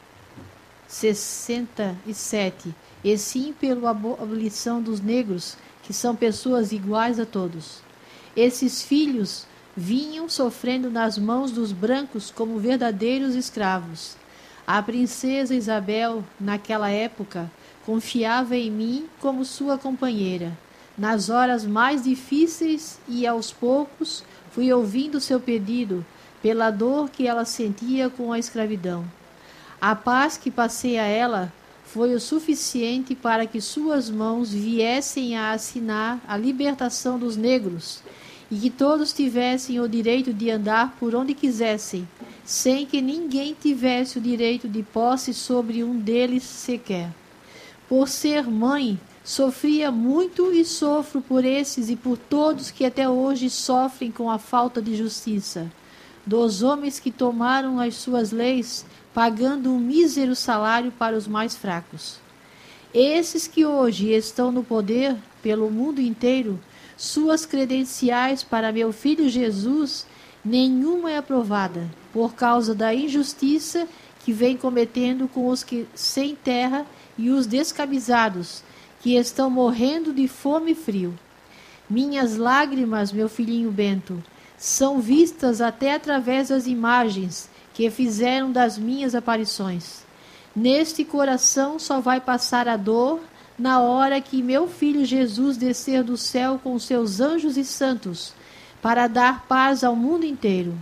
Speaker 7: e sim pela abolição dos negros, que são pessoas iguais a todos. Esses filhos vinham sofrendo nas mãos dos brancos como verdadeiros escravos. A princesa Isabel, naquela época, confiava em mim como sua companheira. Nas horas mais difíceis e aos poucos fui ouvindo seu pedido pela dor que ela sentia com a escravidão. A paz que passei a ela foi o suficiente para que suas mãos viessem a assinar a libertação dos negros e que todos tivessem o direito de andar por onde quisessem, sem que ninguém tivesse o direito de posse sobre um deles sequer. Por ser mãe, sofria muito e sofro por esses e por todos que até hoje sofrem com a falta de justiça, dos homens que tomaram as suas leis, pagando um mísero salário para os mais fracos. Esses que hoje estão no poder pelo mundo inteiro, suas credenciais para meu filho Jesus, nenhuma é aprovada, por causa da injustiça que vem cometendo com os que sem terra e os descamisados, que estão morrendo de fome e frio. Minhas lágrimas, meu filhinho Bento, são vistas até através das imagens que fizeram das minhas aparições. Neste coração só vai passar a dor na hora que meu filho Jesus descer do céu com seus anjos e santos, para dar paz ao mundo inteiro.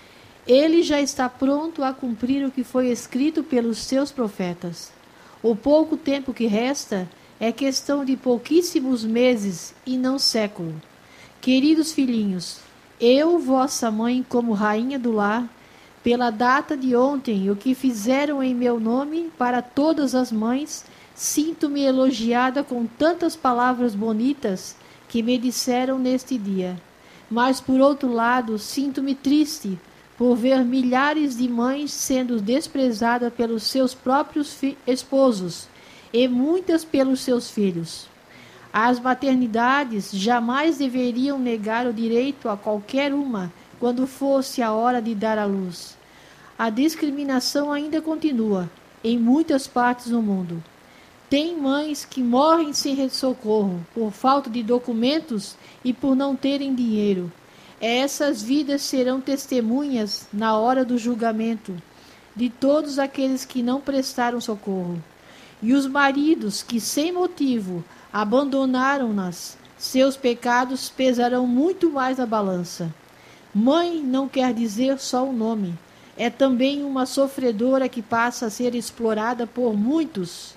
Speaker 7: Ele já está pronto a cumprir o que foi escrito pelos seus profetas. O pouco tempo que resta é questão de pouquíssimos meses e não século. Queridos filhinhos, eu, vossa mãe, como rainha do lar, pela data de ontem, o que fizeram em meu nome para todas as mães, sinto-me elogiada com tantas palavras bonitas que me disseram neste dia. Mas, por outro lado, sinto-me triste por ver milhares de mães sendo desprezadas pelos seus próprios esposos e muitas pelos seus filhos. As maternidades jamais deveriam negar o direito a qualquer uma quando fosse a hora de dar à luz. A discriminação ainda continua em muitas partes do mundo. Tem mães que morrem sem socorro por falta de documentos e por não terem dinheiro. Essas vidas serão testemunhas na hora do julgamento de todos aqueles que não prestaram socorro. E os maridos que sem motivo abandonaram-nas, seus pecados pesarão muito mais na balança. Mãe não quer dizer só o nome, é também uma sofredora que passa a ser explorada por muitos.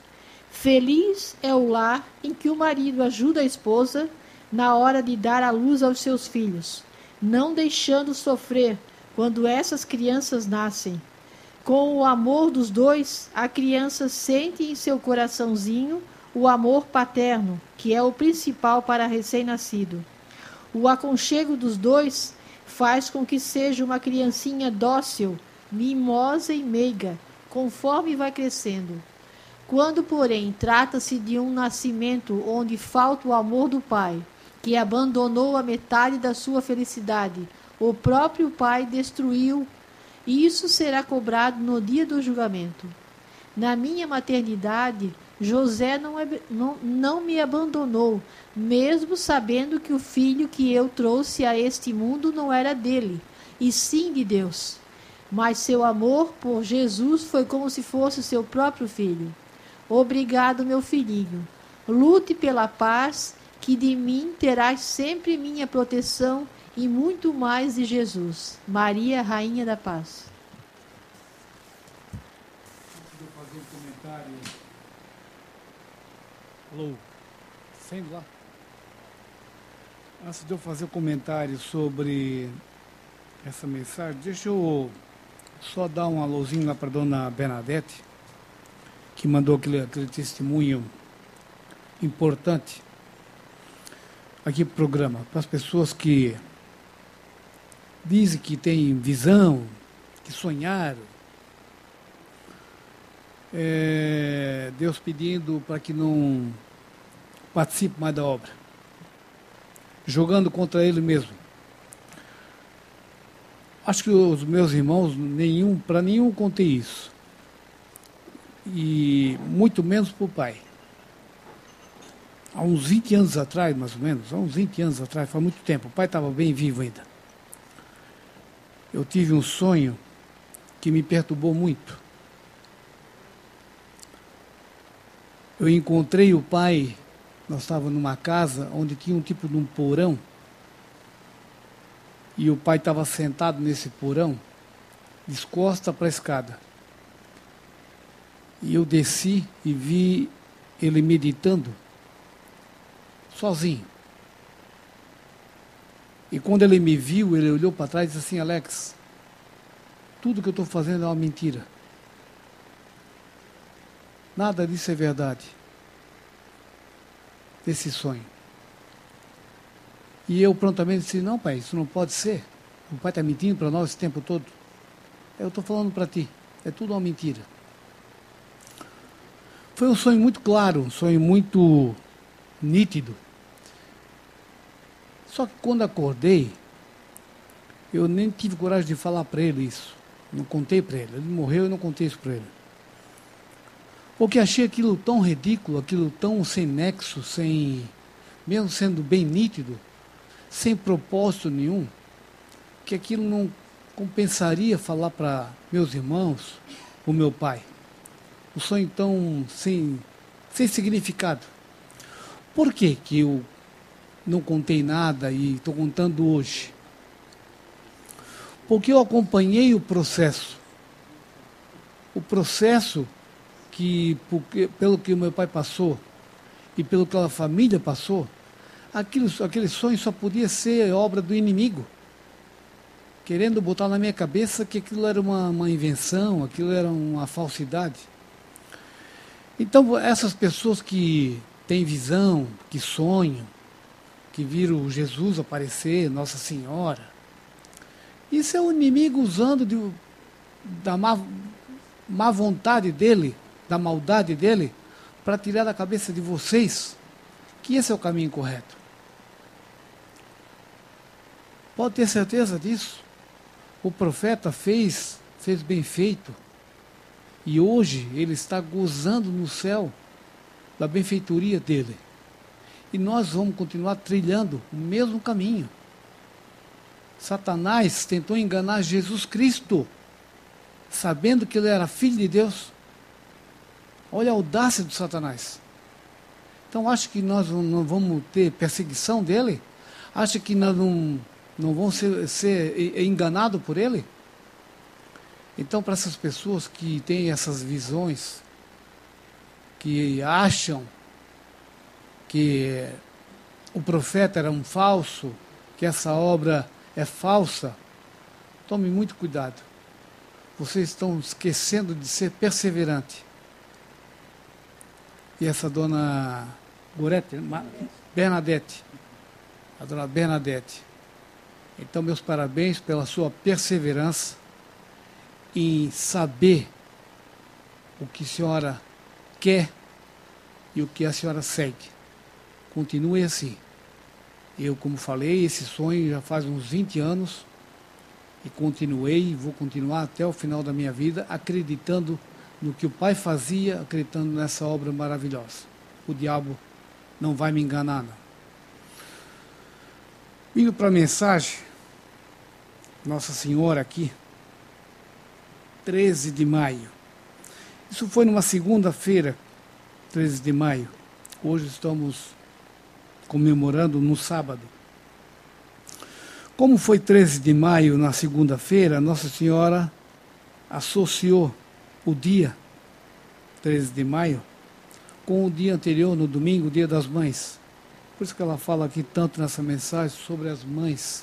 Speaker 7: Feliz é o lar em que o marido ajuda a esposa na hora de dar à luz aos seus filhos, não deixando sofrer quando essas crianças nascem. Com o amor dos dois, a criança sente em seu coraçãozinho o amor paterno, que é o principal para recém-nascido. O aconchego dos dois faz com que seja uma criancinha dócil, mimosa e meiga, conforme vai crescendo. Quando, porém, trata-se de um nascimento onde falta o amor do pai, que abandonou a metade da sua felicidade, o próprio pai destruiu, e isso será cobrado no dia do julgamento. Na minha maternidade, José não me abandonou, mesmo sabendo que o filho que eu trouxe a este mundo não era dele, e sim de Deus. Mas seu amor por Jesus foi como se fosse seu próprio filho. Obrigado, meu filhinho. Lute pela paz, que de mim terás sempre minha proteção e muito mais de Jesus. Maria, Rainha da Paz.
Speaker 11: Alô, sendo lá. Antes de eu fazer um comentário sobre essa mensagem, deixa eu só dar um alôzinho lá para a dona Bernadette. que mandou aquele testemunho importante aqui para o programa, para as pessoas que dizem que têm visão, que sonharam. Deus pedindo para que não participe mais da obra, jogando contra Ele mesmo. Acho que os meus irmãos, para nenhum contei isso. E muito menos para o pai. Há uns 20 anos atrás, mais ou menos, faz muito tempo, o pai estava bem vivo ainda. Eu tive um sonho que me perturbou muito. Eu encontrei o pai, nós estávamos numa casa onde tinha um tipo de um porão, e o pai estava sentado nesse porão, descosta para a escada. E eu desci e vi ele meditando, sozinho. E quando ele me viu, ele olhou para trás e disse assim: Alex, tudo que eu estou fazendo é uma mentira. Nada disso é verdade. Desse sonho. E eu prontamente disse: não, pai, isso não pode ser. O pai está mentindo para nós esse tempo todo. Eu estou falando para ti, é tudo uma mentira. Foi um sonho muito claro, um sonho muito nítido. Só que quando acordei, eu nem tive coragem de falar para ele isso. Não contei para ele. Ele morreu e não contei isso para ele. Porque achei aquilo tão ridículo, aquilo tão sem nexo, mesmo sendo bem nítido, sem propósito nenhum, que aquilo não compensaria falar para meus irmãos, o meu pai. Um sonho tão sem significado. Por que eu não contei nada e estou contando hoje? Porque eu acompanhei o processo. O processo pelo que o meu pai passou e pelo que a família passou, aquele sonho só podia ser obra do inimigo, querendo botar na minha cabeça que aquilo era uma invenção, aquilo era uma falsidade. Então, essas pessoas que têm visão, que sonham, que viram Jesus aparecer, Nossa Senhora, isso é o inimigo usando da má vontade dele, da maldade dele, para tirar da cabeça de vocês que esse é o caminho correto. Pode ter certeza disso. O profeta fez bem feito. E hoje ele está gozando no céu da benfeitoria dele. E nós vamos continuar trilhando o mesmo caminho. Satanás tentou enganar Jesus Cristo, sabendo que ele era filho de Deus. Olha a audácia do Satanás. Então, acha que nós não vamos ter perseguição dele? Acha que nós não vamos ser enganados por ele? Então, para essas pessoas que têm essas visões, que acham que o profeta era um falso, que essa obra é falsa, tome muito cuidado. Vocês estão esquecendo de ser perseverante. E essa dona Bernadette, a dona Bernadette. Então, meus parabéns pela sua perseverança em saber o que a senhora quer e o que a senhora segue. Continue assim. Eu, como falei, esse sonho já faz uns 20 anos e continuei e vou continuar até o final da minha vida acreditando no que o pai fazia, acreditando nessa obra maravilhosa. O diabo não vai me enganar, não. Indo para a mensagem, Nossa Senhora aqui, 13 de maio. Isso foi numa segunda-feira, 13 de maio. Hoje estamos comemorando no sábado. Como foi 13 de maio, na segunda-feira, Nossa Senhora associou o dia 13 de maio com o dia anterior, no domingo, o Dia das Mães. Por isso que ela fala aqui tanto nessa mensagem sobre as mães.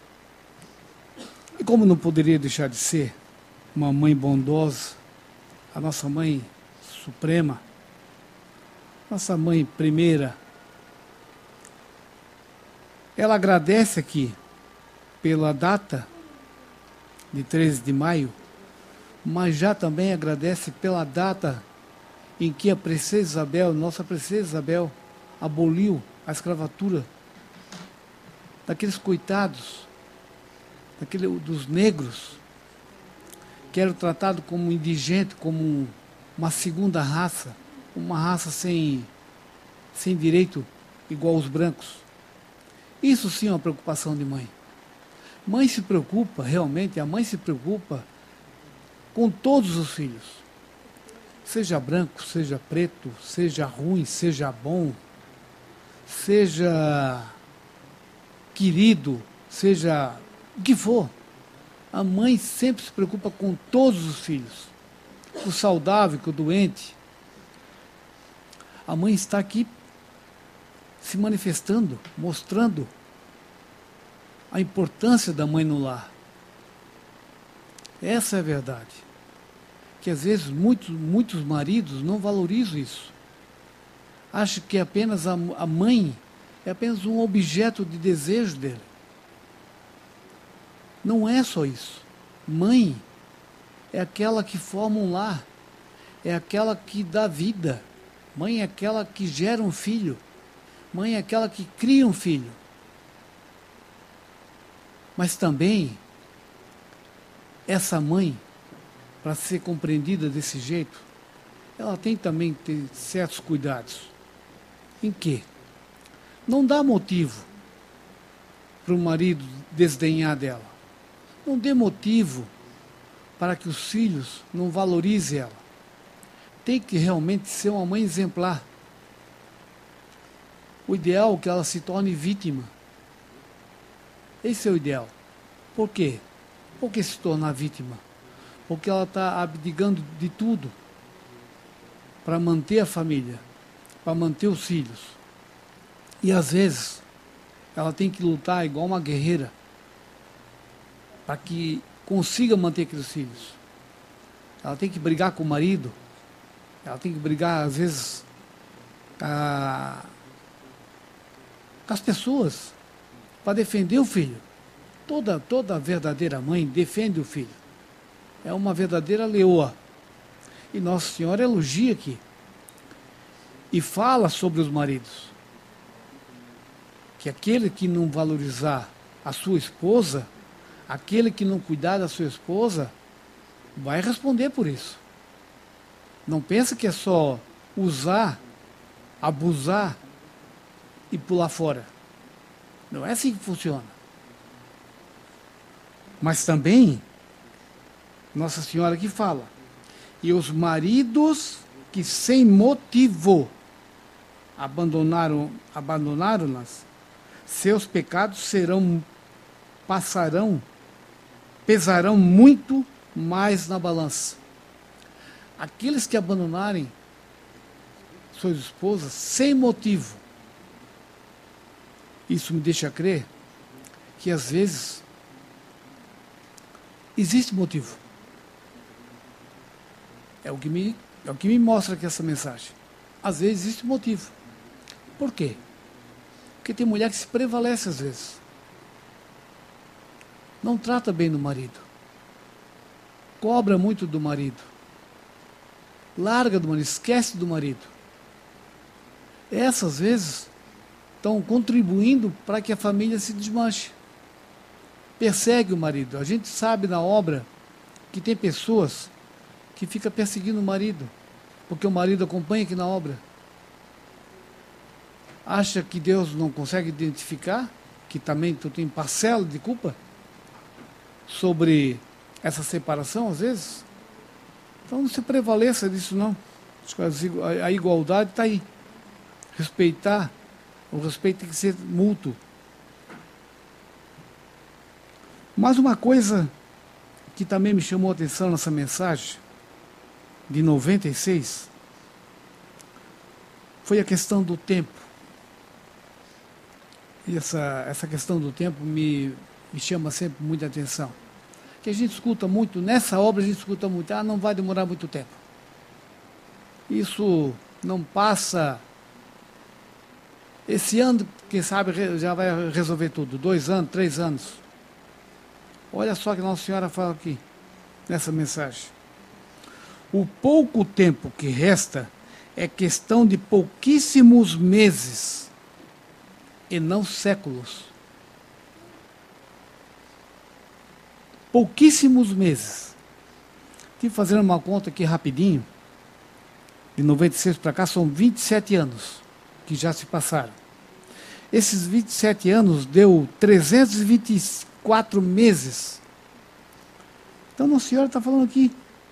Speaker 11: E como não poderia deixar de ser uma mãe bondosa, a nossa Mãe Suprema, nossa Mãe Primeira, ela agradece aqui pela data de 13 de maio, mas já também agradece pela data em que a princesa Isabel, nossa princesa Isabel, aboliu a escravatura daqueles coitados, dos negros, que eram tratados como indigente, como uma segunda raça, uma raça sem direito igual aos brancos. Isso sim é uma preocupação de mãe. Mãe se preocupa, realmente, a mãe se preocupa com todos os filhos. Seja branco, seja preto, seja ruim, seja bom, seja querido, seja o que for. A mãe sempre se preocupa com todos os filhos. Com o saudável, com o doente. A mãe está aqui se manifestando, mostrando a importância da mãe no lar. Essa é a verdade. Que às vezes muitos maridos não valorizam isso. Acham que apenas a mãe é apenas um objeto de desejo dele. Não é só isso. Mãe é aquela que forma um lar, é aquela que dá vida. Mãe é aquela que gera um filho. Mãe é aquela que cria um filho. Mas também, essa mãe, para ser compreendida desse jeito, ela tem também que ter certos cuidados. Em quê? Não dá motivo para o marido desdenhar dela. Não dê motivo para que os filhos não valorizem ela. Tem que realmente ser uma mãe exemplar. O ideal é que ela se torne vítima. Esse é o ideal. Por quê? Por que se tornar vítima? Porque ela está abdicando de tudo para manter a família, para manter os filhos. E às vezes ela tem que lutar igual uma guerreira para que consiga manter aqueles filhos. Ela tem que brigar com o marido, ela tem que brigar às vezes com as pessoas para defender o filho. Toda verdadeira mãe defende o filho. É uma verdadeira leoa. E Nossa Senhora elogia aqui. E fala sobre os maridos. Que aquele que não valorizar a sua esposa, aquele que não cuidar da sua esposa, vai responder por isso. Não pensa que é só usar, abusar e pular fora. Não é assim que funciona. Mas também, Nossa Senhora aqui fala, e os maridos que sem motivo abandonaram-nas, seus pecados pesarão muito mais na balança. Aqueles que abandonarem suas esposas sem motivo, isso me deixa crer que às vezes existe motivo. É o que me mostra aqui essa mensagem. Às vezes existe motivo. Por quê? Porque tem mulher que se prevalece às vezes. Não trata bem do marido. Cobra muito do marido. Larga do marido, esquece do marido. Essas vezes estão contribuindo para que a família se desmanche. Persegue o marido. A gente sabe na obra que tem pessoas que ficam perseguindo o marido, porque o marido acompanha aqui na obra. Acha que Deus não consegue identificar, que também tu tem parcela de culpa sobre essa separação, às vezes? Então não se prevaleça disso, não. A igualdade está aí. Respeitar, o respeito tem que ser mútuo. Mas uma coisa que também me chamou a atenção nessa mensagem, de 96, foi a questão do tempo. E essa questão do tempo me chama sempre muita atenção. Que a gente escuta muito, nessa obra a gente escuta muito, não vai demorar muito tempo. Isso não passa. Esse ano, quem sabe, já vai resolver tudo. 2 anos, 3 anos. Olha só o que Nossa Senhora fala aqui, nessa mensagem. O pouco tempo que resta é questão de pouquíssimos meses e não séculos. Pouquíssimos meses. Estive fazendo uma conta aqui rapidinho. De 96 para cá são 27 anos que já se passaram. Esses 27 anos deu 324 meses. Então Nossa Senhora está falando aqui.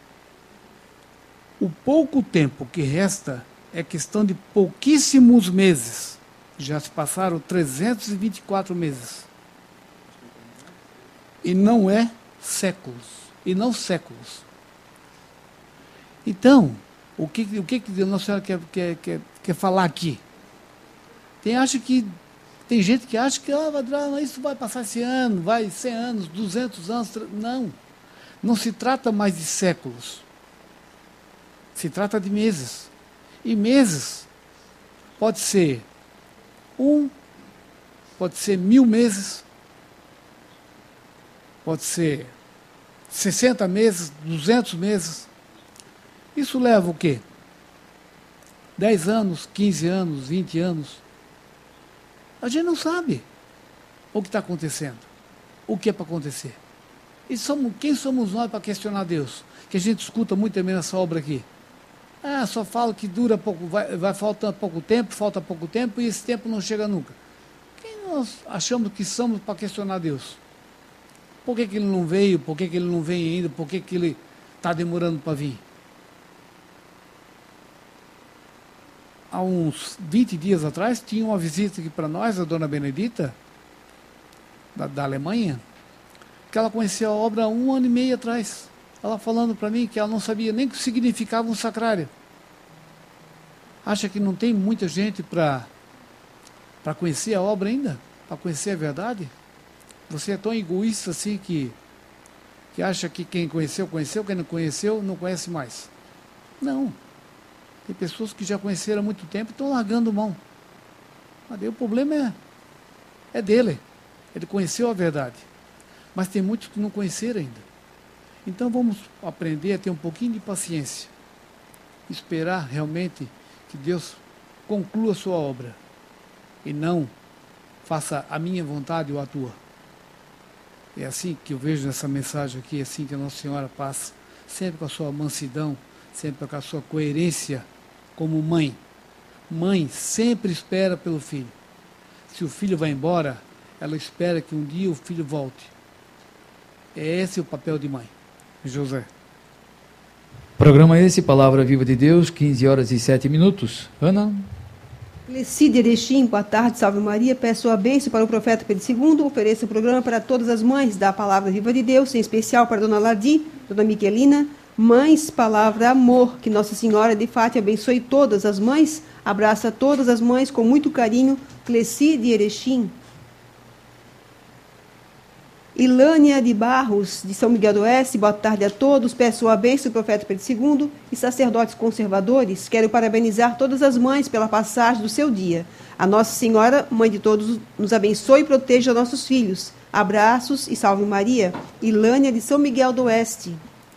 Speaker 11: O pouco tempo que resta é questão de pouquíssimos meses. Já se passaram 324 meses. E não é séculos. E não séculos. Então, o que Nossa Senhora quer falar aqui? Tem gente que acha que isso vai passar esse ano, vai 100 anos, 200 anos. Não se trata mais de séculos. Se trata de meses. E meses pode ser pode ser 1000 meses, pode ser 60 meses, 200 meses. Isso leva o quê? 10 anos, 15 anos, 20 anos. A gente não sabe o que está acontecendo, o que é para acontecer. E quem somos nós para questionar Deus? Que a gente escuta muito também nessa obra aqui. Só fala que dura pouco, vai faltando falta pouco tempo e esse tempo não chega nunca. Quem nós achamos que somos para questionar Deus? Por que ele não veio? Por que ele não vem ainda? Por que ele está demorando para vir? Há uns 20 dias atrás, tinha uma visita aqui para nós, a dona Benedita, da Alemanha, que ela conhecia a obra há 1 ano e meio atrás. Ela falando para mim que ela não sabia nem o que significava um sacrário. Acha que não tem muita gente para conhecer a obra ainda? Para conhecer a verdade? Você é tão egoísta assim que acha que quem conheceu, quem não conheceu, não conhece mais. Não. Tem pessoas que já conheceram há muito tempo e estão largando mão. Mas o problema é dele. Ele conheceu a verdade. Mas tem muitos que não conheceram ainda. Então vamos aprender a ter um pouquinho de paciência. Esperar realmente que Deus conclua a sua obra. E não faça a minha vontade ou a tua. É assim que eu vejo nessa mensagem aqui, é assim que a Nossa Senhora passa. Sempre com a sua mansidão, sempre com a sua coerência como mãe. Mãe sempre espera pelo filho. Se o filho vai embora, ela espera que um dia o filho volte. Esse é o papel de mãe. José.
Speaker 4: Programa esse, Palavra Viva de Deus, 15 horas e 7 minutos. Ana?
Speaker 8: Clecide Erechim, boa tarde, salve Maria. Peço a bênção para o profeta Pedro II. Ofereço o programa para todas as mães da Palavra Viva de Deus, em especial para Dona Ladi, Dona Miquelina. Mães, palavra, amor. Que Nossa Senhora de Fátima abençoe todas as mães. Abraça todas as mães com muito carinho. Clecide Erechim. Ilânia de Barros, de São Miguel do Oeste, boa tarde a todos. Peço a bênção do profeta Pedro II e sacerdotes conservadores. Quero parabenizar todas as mães pela passagem do seu dia. A Nossa Senhora, Mãe de todos, nos abençoe e proteja nossos filhos. Abraços e salve Maria. Ilânia de São Miguel do Oeste.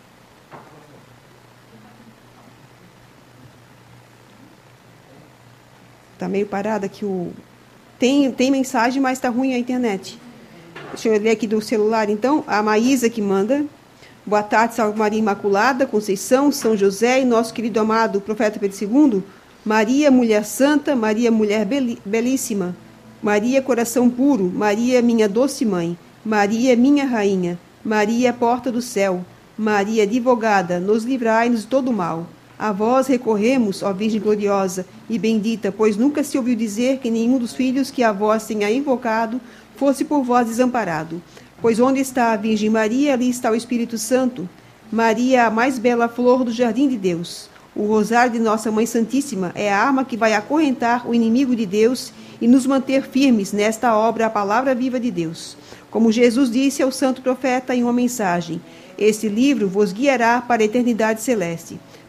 Speaker 8: Está meio parada aqui o... Tem mensagem, mas está ruim a internet. Deixa eu ler aqui do celular, então. A Maísa que manda. Boa tarde, salve Maria Imaculada, Conceição, São José e nosso querido amado profeta Pedro II. Maria, mulher santa, Maria, mulher belíssima. Maria, coração puro. Maria, minha doce mãe. Maria, minha rainha. Maria, porta do céu. Maria, advogada, nos livrai-nos de todo mal. A vós recorremos, ó Virgem gloriosa e bendita, pois nunca se ouviu dizer que nenhum dos filhos que a vós tenha invocado fosse por vós desamparado. Pois onde está a Virgem Maria, ali está o Espírito Santo. Maria, a mais bela flor do jardim de Deus. O rosário de Nossa Mãe Santíssima é a arma que vai acorrentar o inimigo de Deus e nos manter firmes nesta obra, a Palavra Viva de Deus. Como Jesus disse ao santo profeta em uma mensagem, este livro vos guiará para a eternidade celeste.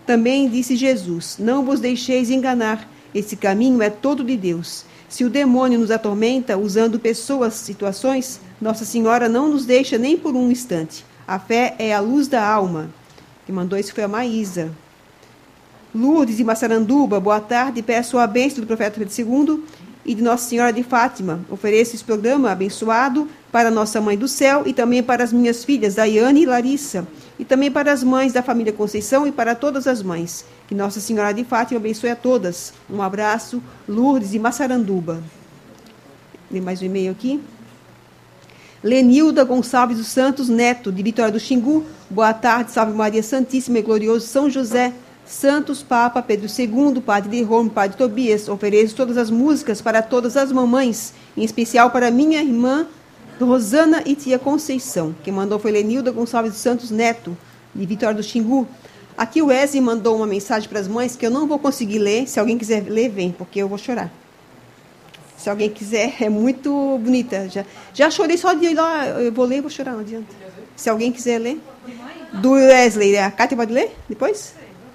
Speaker 8: Também disse Jesus: não vos deixeis enganar, esse caminho é todo de Deus. Se o demônio nos atormenta usando pessoas, situações, Nossa Senhora não nos deixa nem por um instante. A fé é a luz da alma. Quem mandou isso foi a Maísa. Lourdes de Massaranduba, boa tarde. Peço a bênção do profeta Pedro II e de Nossa Senhora de Fátima. Ofereço esse programa abençoado para Nossa Mãe do Céu e também para as minhas filhas, Daiane e Larissa. E também para as mães da família Conceição e para todas as mães. Que Nossa Senhora de Fátima abençoe a todas. Um abraço, Lourdes de Massaranduba. Tem mais um e-mail aqui. Lenilda Gonçalves dos Santos Neto, de Vitória do Xingu. Boa tarde, salve Maria Santíssima e glorioso São José, Santos Papa Pedro II, Padre de Roma, Padre Tobias. Ofereço todas as músicas para todas as mamães, em especial para minha irmã Rosana e tia Conceição. Quem mandou foi Lenilda Gonçalves dos Santos Neto, de Vitória do Xingu. Aqui o Wesley mandou uma mensagem para as mães que eu não vou conseguir ler. Se alguém quiser ler, vem, porque eu vou chorar. Se alguém quiser, é muito bonita. Já chorei só de ir lá, eu vou ler e vou chorar, não adianta. Se alguém quiser ler. Do Wesley, a Cátia pode ler depois?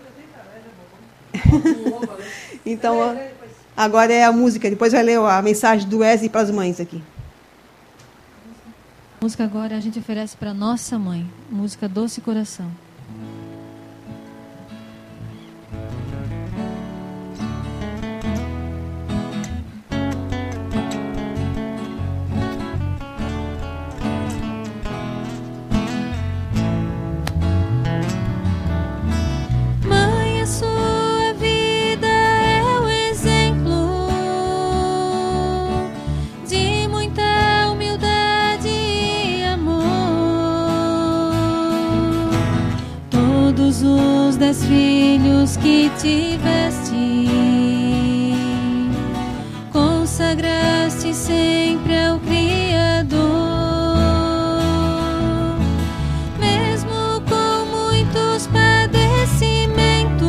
Speaker 8: Então, agora é a música, depois vai ler a mensagem do Wesley para as mães aqui.
Speaker 12: A música agora a gente oferece para Nossa Mãe, música Doce Coração.
Speaker 13: Os 10 filhos que tiveste, consagraste sempre ao Criador, mesmo com muitos padecimentos,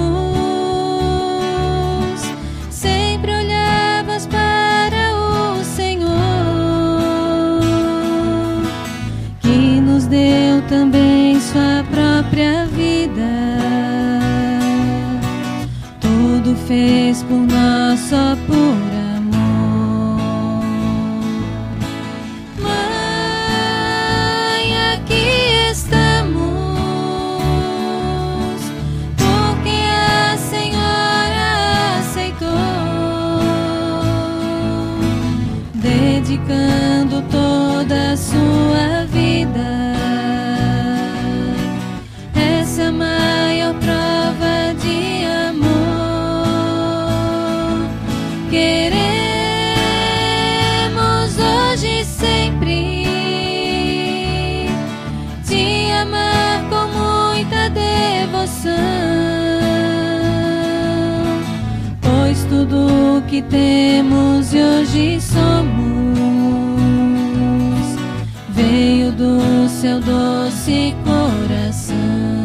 Speaker 13: sempre olhavas para o Senhor, que nos deu também sua própria vida. Fez por nós só por amor. Mãe, aqui estamos, porque a Senhora aceitou, dedicando toda a sua vida. Essa é a maior prova de amor. Queremos hoje e sempre te amar com muita devoção, pois tudo que temos e hoje somos veio do seu doce coração.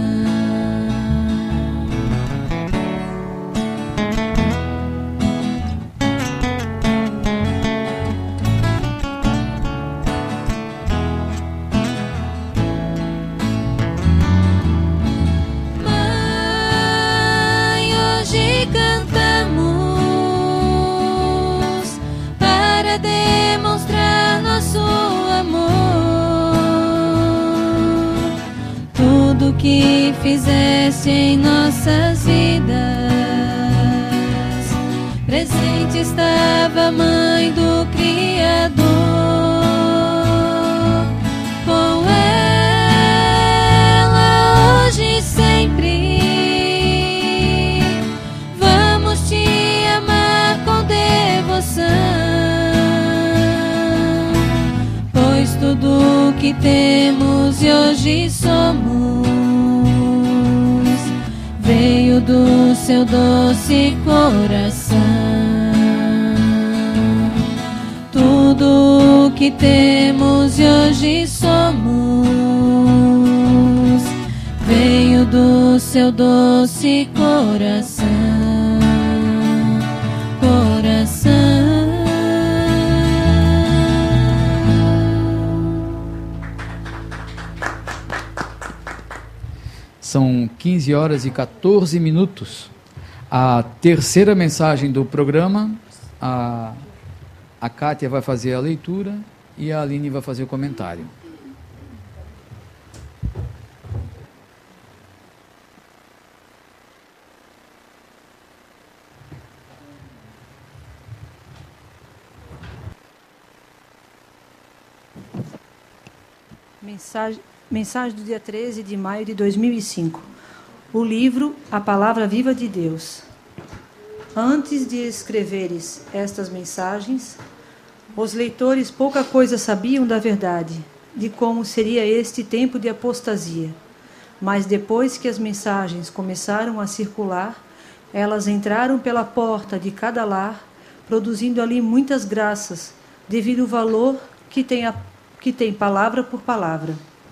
Speaker 13: Que fizeste em nossas vidas, presente estava a Mãe do Criador, com ela hoje e sempre vamos te amar com devoção, pois tudo que temos e hoje somos veio do seu doce coração. Tudo que temos e hoje somos veio do seu doce coração.
Speaker 4: São 15 horas e 14 minutos. A terceira mensagem do programa, a Kátia vai fazer a leitura e a Aline vai fazer o comentário.
Speaker 14: Mensagem do dia 13 de maio de 2005. O livro A Palavra Viva de Deus. Antes de escreveres estas mensagens, os leitores pouca coisa sabiam da verdade, de como seria este tempo de apostasia. Mas depois que as mensagens começaram a circular, elas entraram pela porta de cada lar, produzindo ali muitas graças, devido ao valor que tem palavra por palavra.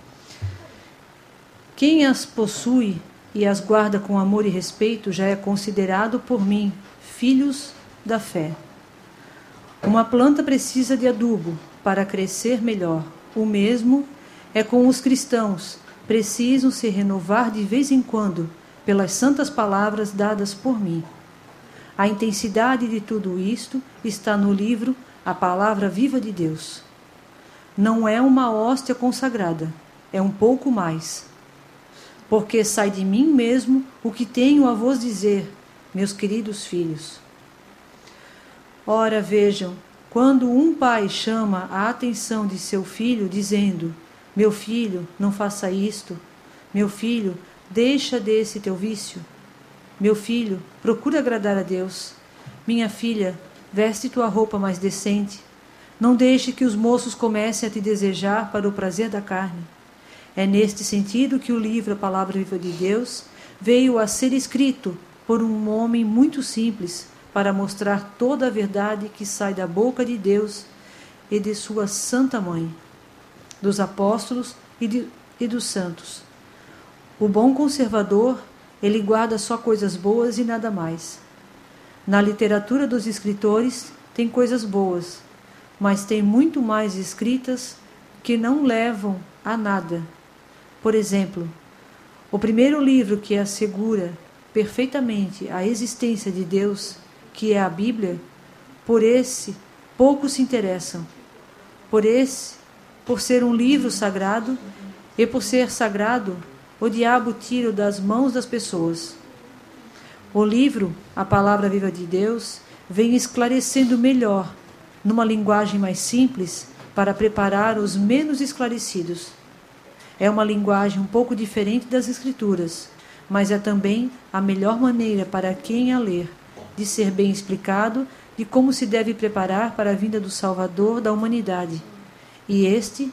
Speaker 14: Quem as possui e as guarda com amor e respeito já é considerado por mim filhos da fé. Uma planta precisa de adubo para crescer melhor. O mesmo é com os cristãos. Precisam se renovar de vez em quando pelas santas palavras dadas por mim. A intensidade de tudo isto está no livro A Palavra Viva de Deus. Não é uma hóstia consagrada, é um pouco mais. Porque sai de mim mesmo o que tenho a vos dizer, meus queridos filhos. Ora, vejam, quando um pai chama a atenção de seu filho, dizendo: meu filho, não faça isto. Meu filho, deixa desse teu vício. Meu filho, procura agradar a Deus. Minha filha, veste tua roupa mais decente. Não deixe que os moços comecem a te desejar para o prazer da carne. É neste sentido que o livro A Palavra Viva de Deus veio a ser escrito por um homem muito simples, para mostrar toda a verdade que sai da boca de Deus e de sua Santa Mãe, dos apóstolos e dos santos. O bom conservador, ele guarda só coisas boas e nada mais. Na literatura dos escritores tem coisas boas, mas tem muito mais escritas que não levam a nada. Por exemplo, o primeiro livro que assegura perfeitamente a existência de Deus, que é a Bíblia, por esse poucos se interessam. Por ser um livro sagrado, e por ser sagrado, o diabo tira das mãos das pessoas. O livro, A Palavra Viva de Deus, vem esclarecendo melhor, numa linguagem mais simples, para preparar os menos esclarecidos. É uma linguagem um pouco diferente das Escrituras, mas é também a melhor maneira para quem a ler, de ser bem explicado de como se deve preparar para a vinda do Salvador da humanidade. E este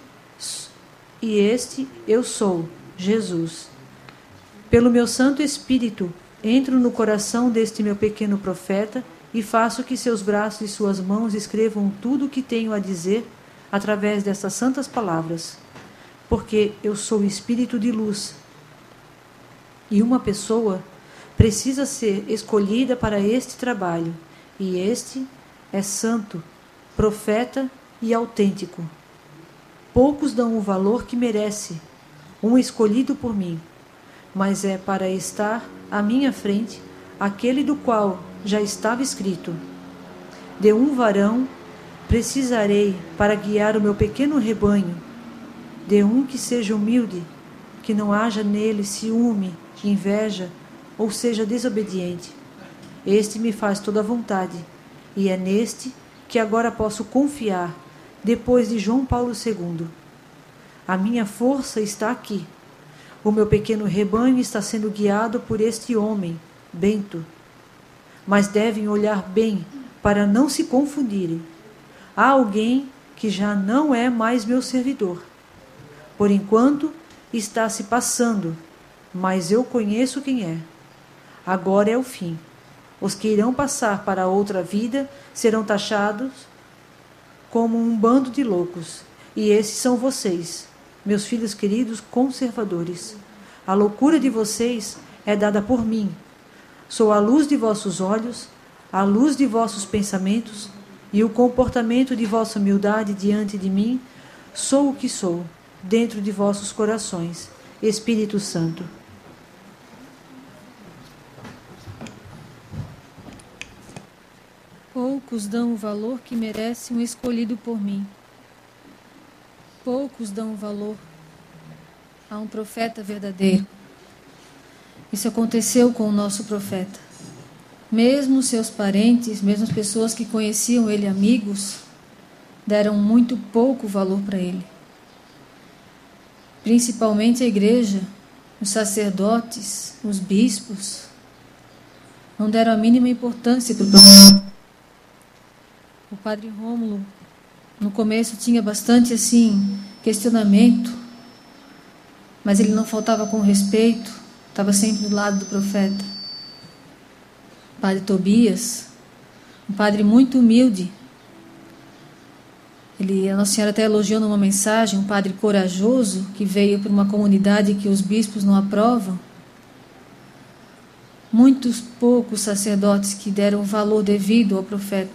Speaker 14: eu sou, Jesus. Pelo meu Santo Espírito, entro no coração deste meu pequeno profeta e faço que seus braços e suas mãos escrevam tudo o que tenho a dizer através dessas santas palavras. Porque eu sou espírito de luz. E uma pessoa precisa ser escolhida para este trabalho, e este é santo, profeta e autêntico. Poucos dão o valor que merece, um escolhido por mim, mas é para estar à minha frente aquele do qual já estava escrito: de um varão precisarei para guiar o meu pequeno rebanho, de um que seja humilde, que não haja nele ciúme, inveja, ou seja desobediente. Este me faz toda a vontade, e é neste que agora posso confiar, depois de João Paulo II. A minha força está aqui. O meu pequeno rebanho está sendo guiado por este homem, Bento. Mas devem olhar bem para não se confundirem. Há alguém que já não é mais meu servidor. Por enquanto, está se passando, mas eu conheço quem é. Agora é o fim. Os que irão passar para outra vida serão taxados como um bando de loucos. E esses são vocês, meus filhos queridos conservadores. A loucura de vocês é dada por mim. Sou a luz de vossos olhos, a luz de vossos pensamentos, e o comportamento de vossa humildade diante de mim. Sou o que sou, dentro de vossos corações. Espírito Santo.
Speaker 12: Poucos dão o valor que merece um escolhido por mim. Poucos dão o valor a um profeta verdadeiro. Isso aconteceu com o nosso profeta. Mesmo seus parentes, mesmo as pessoas que conheciam ele, amigos, deram muito pouco valor para ele. Principalmente a igreja, os sacerdotes, os bispos, não deram a mínima importância para o profeta. O padre Rômulo, no começo, tinha bastante questionamento, mas ele não faltava com respeito, estava sempre do lado do profeta. O padre Tobias, um padre muito humilde, a Nossa Senhora até elogiou numa mensagem, um padre corajoso, que veio para uma comunidade que os bispos não aprovam. Muitos poucos sacerdotes que deram valor devido ao profeta.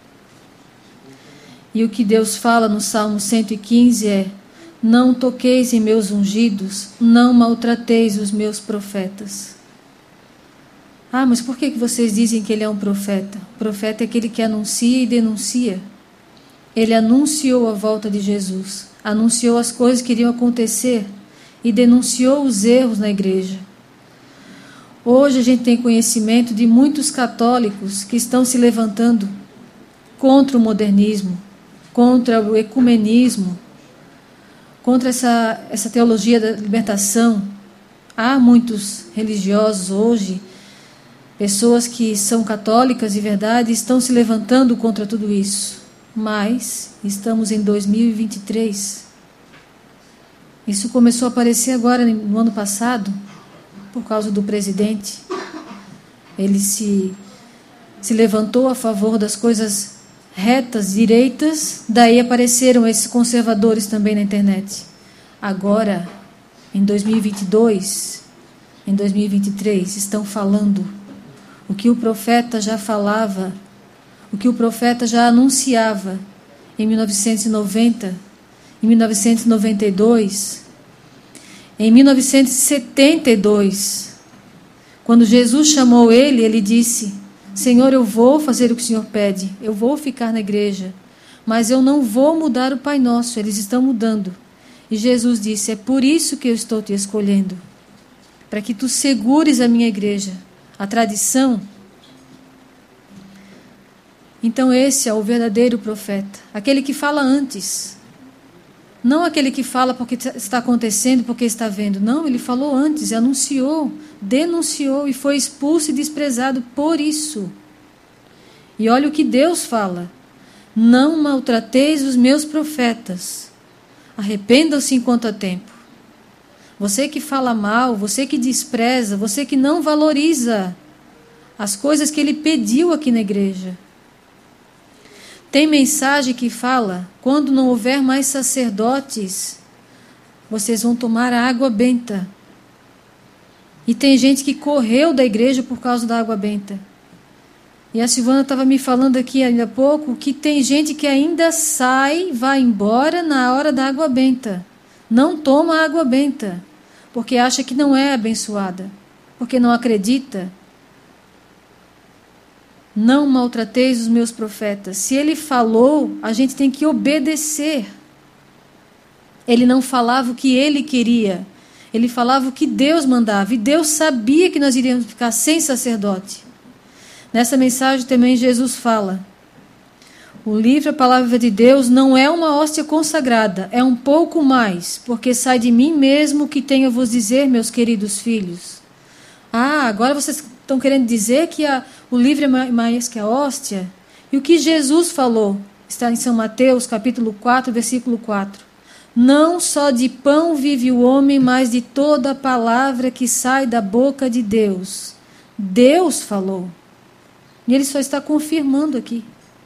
Speaker 12: E o que Deus fala no Salmo 115 é: não toqueis em meus ungidos, não maltrateis os meus profetas. Ah, mas por que vocês dizem que ele é um profeta? O profeta é aquele que anuncia e denuncia. Ele anunciou a volta de Jesus, anunciou as coisas que iriam acontecer e denunciou os erros na igreja. Hoje a gente tem conhecimento de muitos católicos que estão se levantando contra o modernismo, contra o ecumenismo, contra essa teologia da libertação. Há muitos religiosos hoje, pessoas que são católicas de verdade, estão se levantando contra tudo isso. Mas estamos em 2023. Isso começou a aparecer agora no ano passado, por causa do presidente. Ele se levantou a favor das coisas retas, direitas, daí apareceram esses conservadores também na internet. Agora, em 2022, em 2023, estão falando o que o profeta já falava, o que o profeta já anunciava em 1990, em 1992, em 1972, quando Jesus chamou ele disse: Senhor, eu vou fazer o que o Senhor pede, eu vou ficar na igreja, mas eu não vou mudar o Pai Nosso, eles estão mudando. E Jesus disse: é por isso que eu estou te escolhendo, para que tu segures a minha igreja, a tradição. Então esse é o verdadeiro profeta, aquele que fala antes. Não aquele que fala porque está acontecendo, porque está vendo. Não, ele falou antes, anunciou, denunciou e foi expulso e desprezado por isso. E olha o que Deus fala: não maltrateis os meus profetas, arrependam-se enquanto há tempo. Você que fala mal, você que despreza, você que não valoriza as coisas que ele pediu aqui na igreja. Tem mensagem que fala: quando não houver mais sacerdotes, vocês vão tomar a água benta. E tem gente que correu da igreja por causa da água benta. E a Silvana estava me falando aqui ainda há pouco que tem gente que ainda vai embora na hora da água benta. Não toma a água benta, porque acha que não é abençoada, porque não acredita. Não maltrateis os meus profetas. Se ele falou, a gente tem que obedecer. Ele não falava o que ele queria. Ele falava o que Deus mandava. E Deus sabia que nós iríamos ficar sem sacerdote. Nessa mensagem também Jesus fala: o livro, a palavra de Deus, não é uma hóstia consagrada, é um pouco mais, porque sai de mim mesmo que tenho a vos dizer, meus queridos filhos. Ah, agora vocês estão querendo dizer que o livro é mais que a hóstia? E o que Jesus falou? Está em São Mateus, capítulo 4, versículo 4. Não só de pão vive o homem, mas de toda a palavra que sai da boca de Deus. Deus falou. E ele só está confirmando aqui.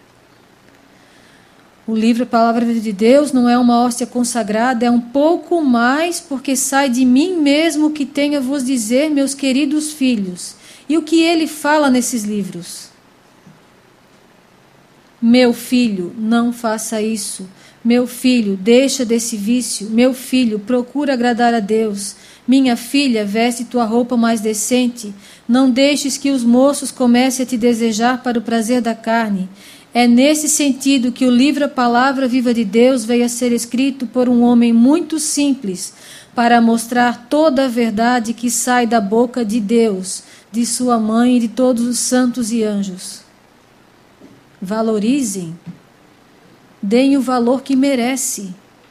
Speaker 12: O livro, a palavra de Deus, não é uma hóstia consagrada, é um pouco mais, porque sai de mim mesmo que tenho a vos dizer, meus queridos filhos. E o que ele fala nesses livros? Meu filho, não faça isso. Meu filho, deixa desse vício. Meu filho, procura agradar a Deus. Minha filha, veste tua roupa mais decente. Não deixes que os moços comecem a te desejar para o prazer da carne. É nesse sentido que o livro A Palavra Viva de Deus veio a ser escrito por um homem muito simples, para mostrar toda a verdade que sai da boca de Deus, de sua mãe e de todos os santos e anjos. Valorizem, deem o valor que merece.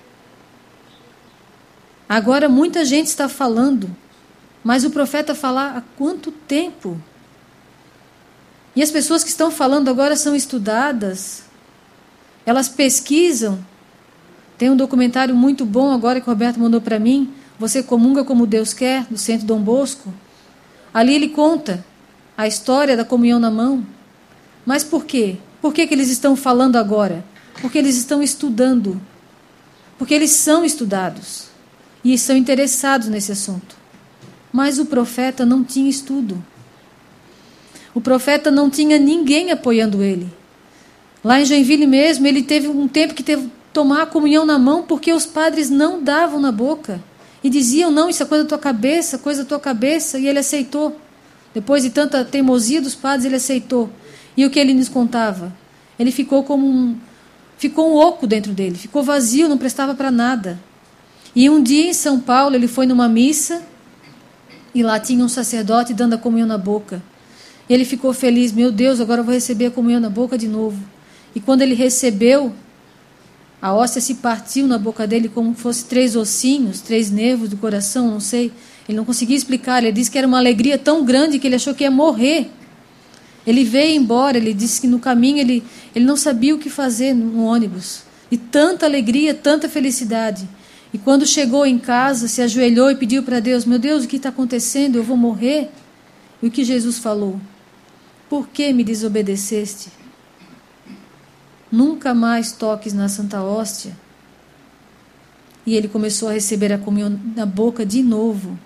Speaker 12: Agora muita gente está falando, mas o profeta fala há quanto tempo? E as pessoas que estão falando agora são estudadas, elas pesquisam. Tem um documentário muito bom agora que o Roberto mandou para mim, Você Comunga Como Deus Quer, do Centro Dom Bosco. Ali ele conta a história da comunhão na mão. Mas por quê? Por que eles estão falando agora? Porque eles estão estudando. Porque eles são estudados. E são interessados nesse assunto. Mas o profeta não tinha estudo. O profeta não tinha ninguém apoiando ele. Lá em Joinville mesmo, ele teve um tempo que teve que tomar a comunhão na mão porque os padres não davam na boca. E diziam, não, isso é coisa da tua cabeça, coisa da tua cabeça. E ele aceitou. Depois de tanta teimosia dos padres, ele aceitou. E o que ele nos contava? Ele ficou ficou um oco dentro dele, ficou vazio, não prestava para nada. E um dia em São Paulo, ele foi numa missa, e lá tinha um sacerdote dando a comunhão na boca. Ele ficou feliz, meu Deus, agora eu vou receber a comunhão na boca de novo. E quando ele recebeu, a hóstia se partiu na boca dele como se fosse 3 ossinhos, 3 nervos do coração, não sei. Ele não conseguia explicar, ele disse que era uma alegria tão grande que ele achou que ia morrer. Ele veio embora, ele disse que no caminho ele não sabia o que fazer no ônibus. E tanta alegria, tanta felicidade. E quando chegou em casa, se ajoelhou e pediu para Deus, meu Deus, o que está acontecendo? Eu vou morrer? E o que Jesus falou? Por que me desobedeceste? Nunca mais toques na Santa Hóstia. E ele começou a receber a comunhão na boca de novo.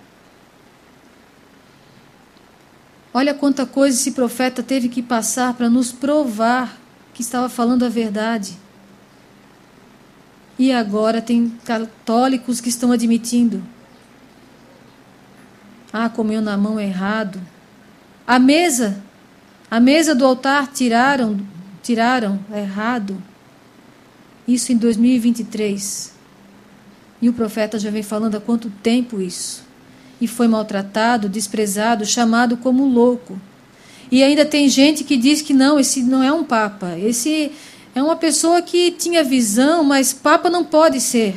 Speaker 12: Olha quanta coisa esse profeta teve que passar para nos provar que estava falando a verdade. E agora tem católicos que estão admitindo. A comunhão na mão é errado. A mesa do altar tiraram, é errado. Isso em 2023. E o profeta já vem falando há quanto tempo isso. E foi maltratado, desprezado, chamado como louco. E ainda tem gente que diz que não, esse não é um papa. Esse é uma pessoa que tinha visão, mas papa não pode ser.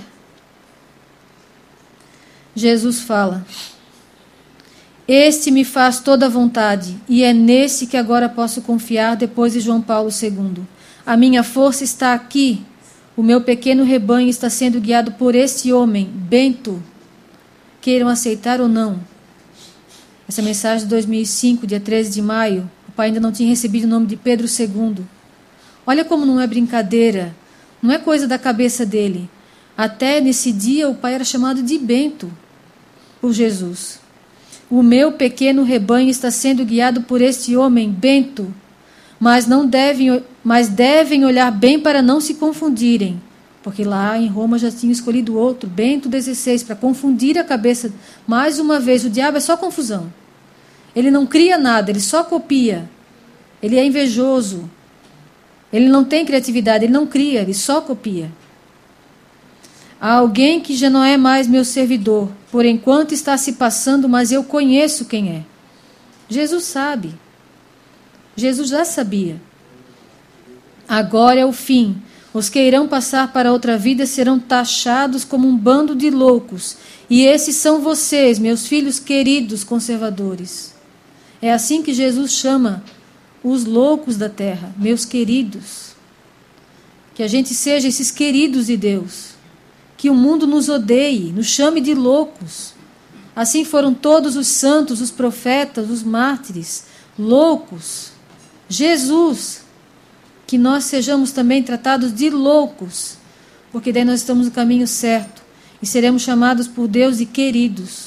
Speaker 12: Jesus fala, este me faz toda a vontade, e é nesse que agora posso confiar depois de João Paulo II. A minha força está aqui, o meu pequeno rebanho está sendo guiado por este homem, Bento, queiram aceitar ou não. Essa mensagem de 2005, dia 13 de maio, o pai ainda não tinha recebido o nome de Pedro II. Olha como não é brincadeira, não é coisa da cabeça dele. Até nesse dia o pai era chamado de Bento por Jesus. O meu pequeno rebanho está sendo guiado por este homem, Bento, mas devem olhar bem para não se confundirem, porque lá em Roma já tinha escolhido outro, Bento XVI, para confundir a cabeça. Mais uma vez, o diabo é só confusão. Ele não cria nada, ele só copia. Ele é invejoso. Ele não tem criatividade, ele não cria, ele só copia. Há alguém que já não é mais meu servidor, por enquanto está se passando, mas eu conheço quem é. Jesus sabe. Jesus já sabia. Agora é o fim. Os que irão passar para outra vida serão taxados como um bando de loucos. E esses são vocês, meus filhos queridos conservadores. É assim que Jesus chama os loucos da terra, meus queridos. Que a gente seja esses queridos de Deus. Que o mundo nos odeie, nos chame de loucos. Assim foram todos os santos, os profetas, os mártires, loucos. Jesus, que nós sejamos também tratados de loucos, porque daí nós estamos no caminho certo e seremos chamados por Deus de queridos.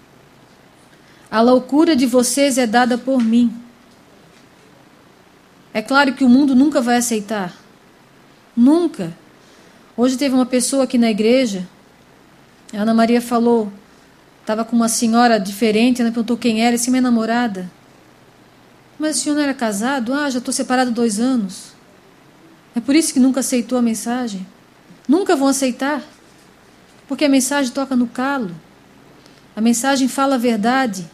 Speaker 12: A loucura de vocês é dada por mim. É claro que o mundo nunca vai aceitar. Nunca. Hoje teve uma pessoa aqui na igreja, a Ana Maria falou, estava com uma senhora diferente, ela perguntou quem era, disse, minha namorada. Mas o senhor não era casado? Ah, já estou separado 2 anos. É por isso que nunca aceitou a mensagem. Nunca vão aceitar. Porque a mensagem toca no calo. A mensagem fala a verdade.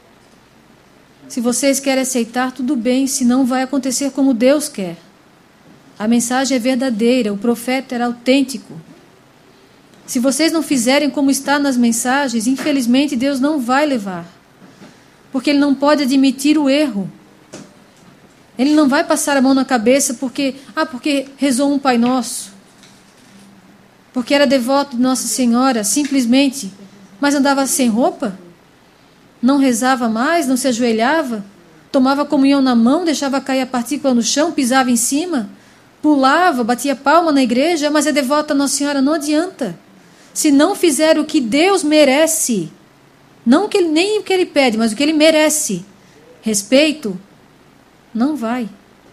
Speaker 12: Se vocês querem aceitar, tudo bem, senão vai acontecer como Deus quer. A mensagem é verdadeira, o profeta era autêntico. Se vocês não fizerem como está nas mensagens, infelizmente Deus não vai levar. Porque Ele não pode admitir o erro. Ele não vai passar a mão na cabeça porque rezou um Pai Nosso. Porque era devoto de Nossa Senhora, simplesmente, mas andava sem roupa? Não rezava mais, não se ajoelhava, tomava comunhão na mão, deixava cair a partícula no chão, pisava em cima, pulava, batia palma na igreja, mas é devoto a Nossa Senhora, não adianta. Se não fizer o que Deus merece, não que nem o que Ele pede, mas o que Ele merece, respeito, não vai.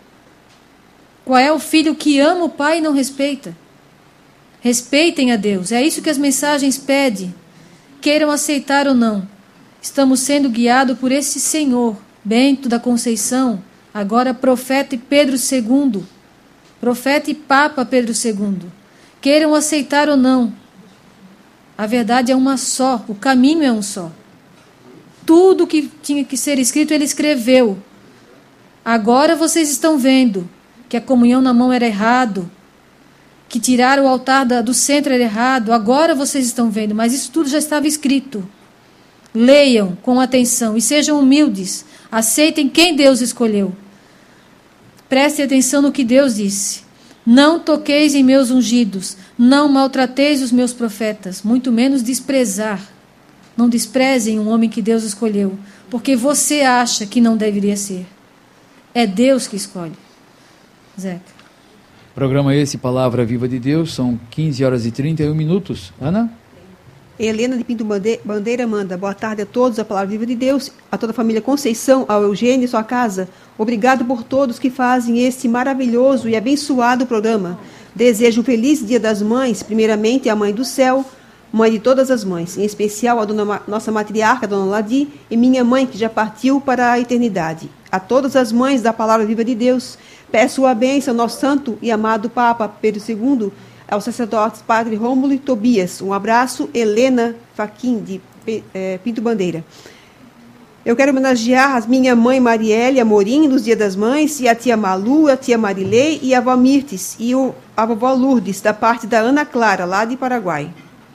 Speaker 12: Qual é o filho que ama o pai e não respeita? Respeitem a Deus, é isso que as mensagens pedem, queiram aceitar ou não. Estamos sendo guiados por esse Senhor, Bento da Conceição, agora profeta e Pedro II, profeta e Papa Pedro II. Queiram aceitar ou não, a verdade é uma só, o caminho é um só. Tudo que tinha que ser escrito, ele escreveu. Agora vocês estão vendo que a comunhão na mão era errado, que tirar o altar do centro era errado. Agora vocês estão vendo, mas isso tudo já estava escrito. Leiam com atenção e sejam humildes. Aceitem quem Deus escolheu. Prestem atenção no que Deus disse. Não toqueis em meus ungidos, não maltrateis os meus profetas, muito menos desprezar. Não desprezem um homem que Deus escolheu, porque você acha que não deveria ser. É Deus que escolhe. Zeca.
Speaker 4: Programa esse, Palavra Viva de Deus, são 15h31. Ana?
Speaker 8: Helena de Pinto Bandeira manda, boa tarde a todos, a Palavra Viva de Deus, a toda a família Conceição, ao Eugênio e sua casa. Obrigado por todos que fazem este maravilhoso e abençoado programa. Desejo um feliz Dia das Mães, primeiramente à Mãe do Céu, mãe de todas as mães, em especial a nossa matriarca, Dona Ladi, e minha mãe, que já partiu para a eternidade. A todas as mães da Palavra Viva de Deus, peço a bênção ao nosso santo e amado Papa Pedro II, aos sacerdotes Padre Rômulo e Tobias. Um abraço, Helena Faquim, de Pinto Bandeira. Eu quero homenagear a minha mãe Marielle Amorim, nos Dia das Mães, e a tia Malu, a tia Marilei e a avó Mirtes, e a vovó Lourdes, da parte da Ana Clara, lá de Paraguai.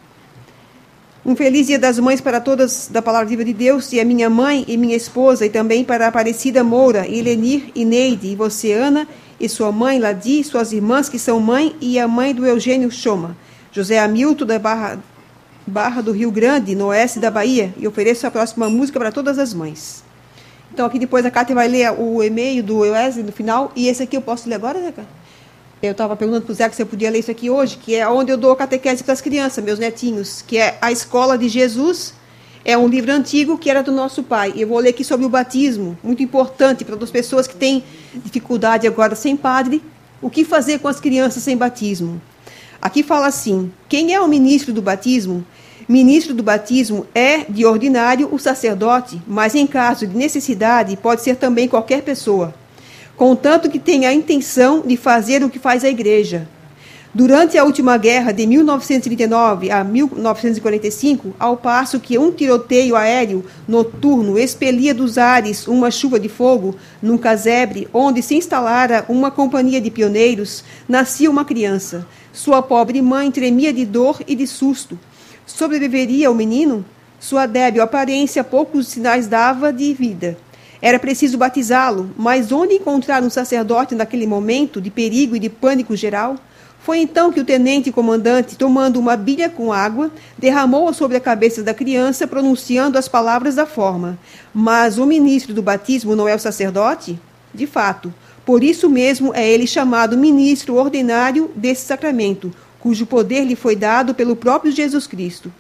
Speaker 8: Um feliz Dia das Mães para todas da Palavra Viva de Deus, e a minha mãe e minha esposa, e também para a Aparecida Moura, Elenir e Neide, e você, Ana, e sua mãe, Ladi, suas irmãs, que são mãe, e a mãe do Eugênio Choma. José Hamilton, da Barra do Rio Grande, no oeste da Bahia, e ofereço a próxima música para todas as mães. Então, aqui depois a Cátia vai ler o e-mail do Wesley no final, e esse aqui eu posso ler agora, Zeca? Eu estava perguntando para o Zé se eu podia ler isso aqui hoje, que é onde eu dou catequese para as crianças, meus netinhos, que é A Escola de Jesus. É um livro antigo que era do nosso pai. Eu vou ler aqui sobre o batismo, muito importante para as pessoas que têm dificuldade agora sem padre. O que fazer com as crianças sem batismo? Aqui fala assim, quem é o ministro do batismo? Ministro do batismo é, de ordinário, o sacerdote, mas em caso de necessidade pode ser também qualquer pessoa, contanto que tenha a intenção de fazer o que faz a Igreja. Durante a última guerra, de 1939 a 1945, ao passo que um tiroteio aéreo noturno expelia dos ares uma chuva de fogo, num casebre onde se instalara uma companhia de pioneiros, nascia uma criança. Sua pobre mãe tremia de dor e de susto. Sobreviveria o menino? Sua débil aparência poucos sinais dava de vida. Era preciso batizá-lo, mas onde encontrar um sacerdote naquele momento de perigo e de pânico geral? Foi então que o tenente-comandante, tomando uma bilha com água, derramou-a sobre a cabeça da criança, pronunciando as palavras da forma: mas o ministro do batismo não é o sacerdote? De fato, por isso mesmo é ele chamado ministro ordinário desse sacramento, cujo poder lhe foi dado pelo próprio Jesus Cristo.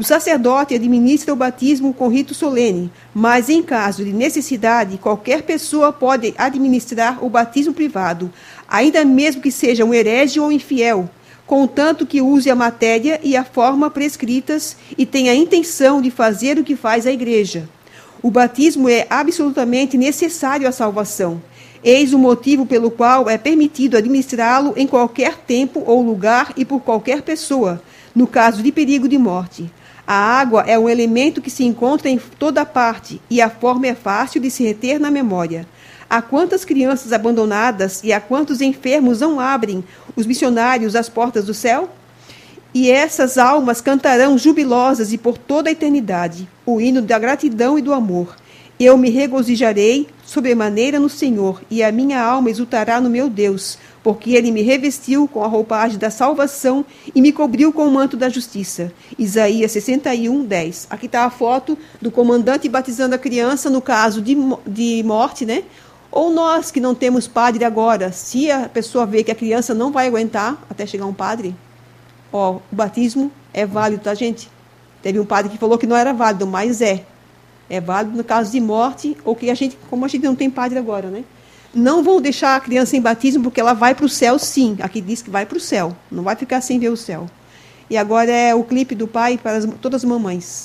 Speaker 8: O sacerdote administra o batismo com rito solene, mas em caso de necessidade, qualquer pessoa pode administrar o batismo privado, ainda mesmo que seja um herege ou infiel, contanto que use a matéria e a forma prescritas e tenha a intenção de fazer o que faz a Igreja. O batismo é absolutamente necessário à salvação. Eis o motivo pelo qual é permitido administrá-lo em qualquer tempo ou lugar e por qualquer pessoa, no caso de perigo de morte. A água é um elemento que se encontra em toda parte e a forma é fácil de se reter na memória. A quantas crianças abandonadas e a quantos enfermos não abrem os missionários as portas do céu? E essas almas cantarão jubilosas e por toda a eternidade o hino da gratidão e do amor. Eu me regozijarei sobremaneira no Senhor, e a minha alma exultará no meu Deus, porque ele me revestiu com a roupagem da salvação e me cobriu com o manto da justiça. Isaías 61, 10. Aqui está a foto do comandante batizando a criança no caso de morte, né? Ou nós que não temos padre agora, se a pessoa vê que a criança não vai aguentar até chegar um padre, o batismo é válido, tá, gente? Teve um padre que falou que não era válido, mas é. É válido no caso de morte, ou que como a gente não tem padre agora, né? Não vão deixar a criança em batismo, porque ela vai para o céu, sim. Aqui diz que vai para o céu, não vai ficar sem ver o céu. E agora é o clipe do pai para todas as mamães.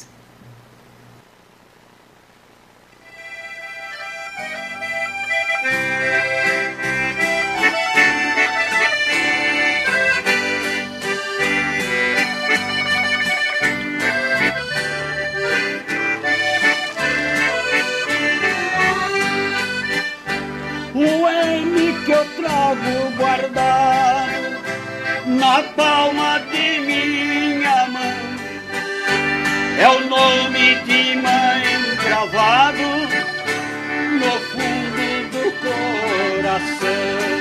Speaker 1: O M que eu trago guardado na palma de minha mão é o nome de mãe gravado no fundo do coração.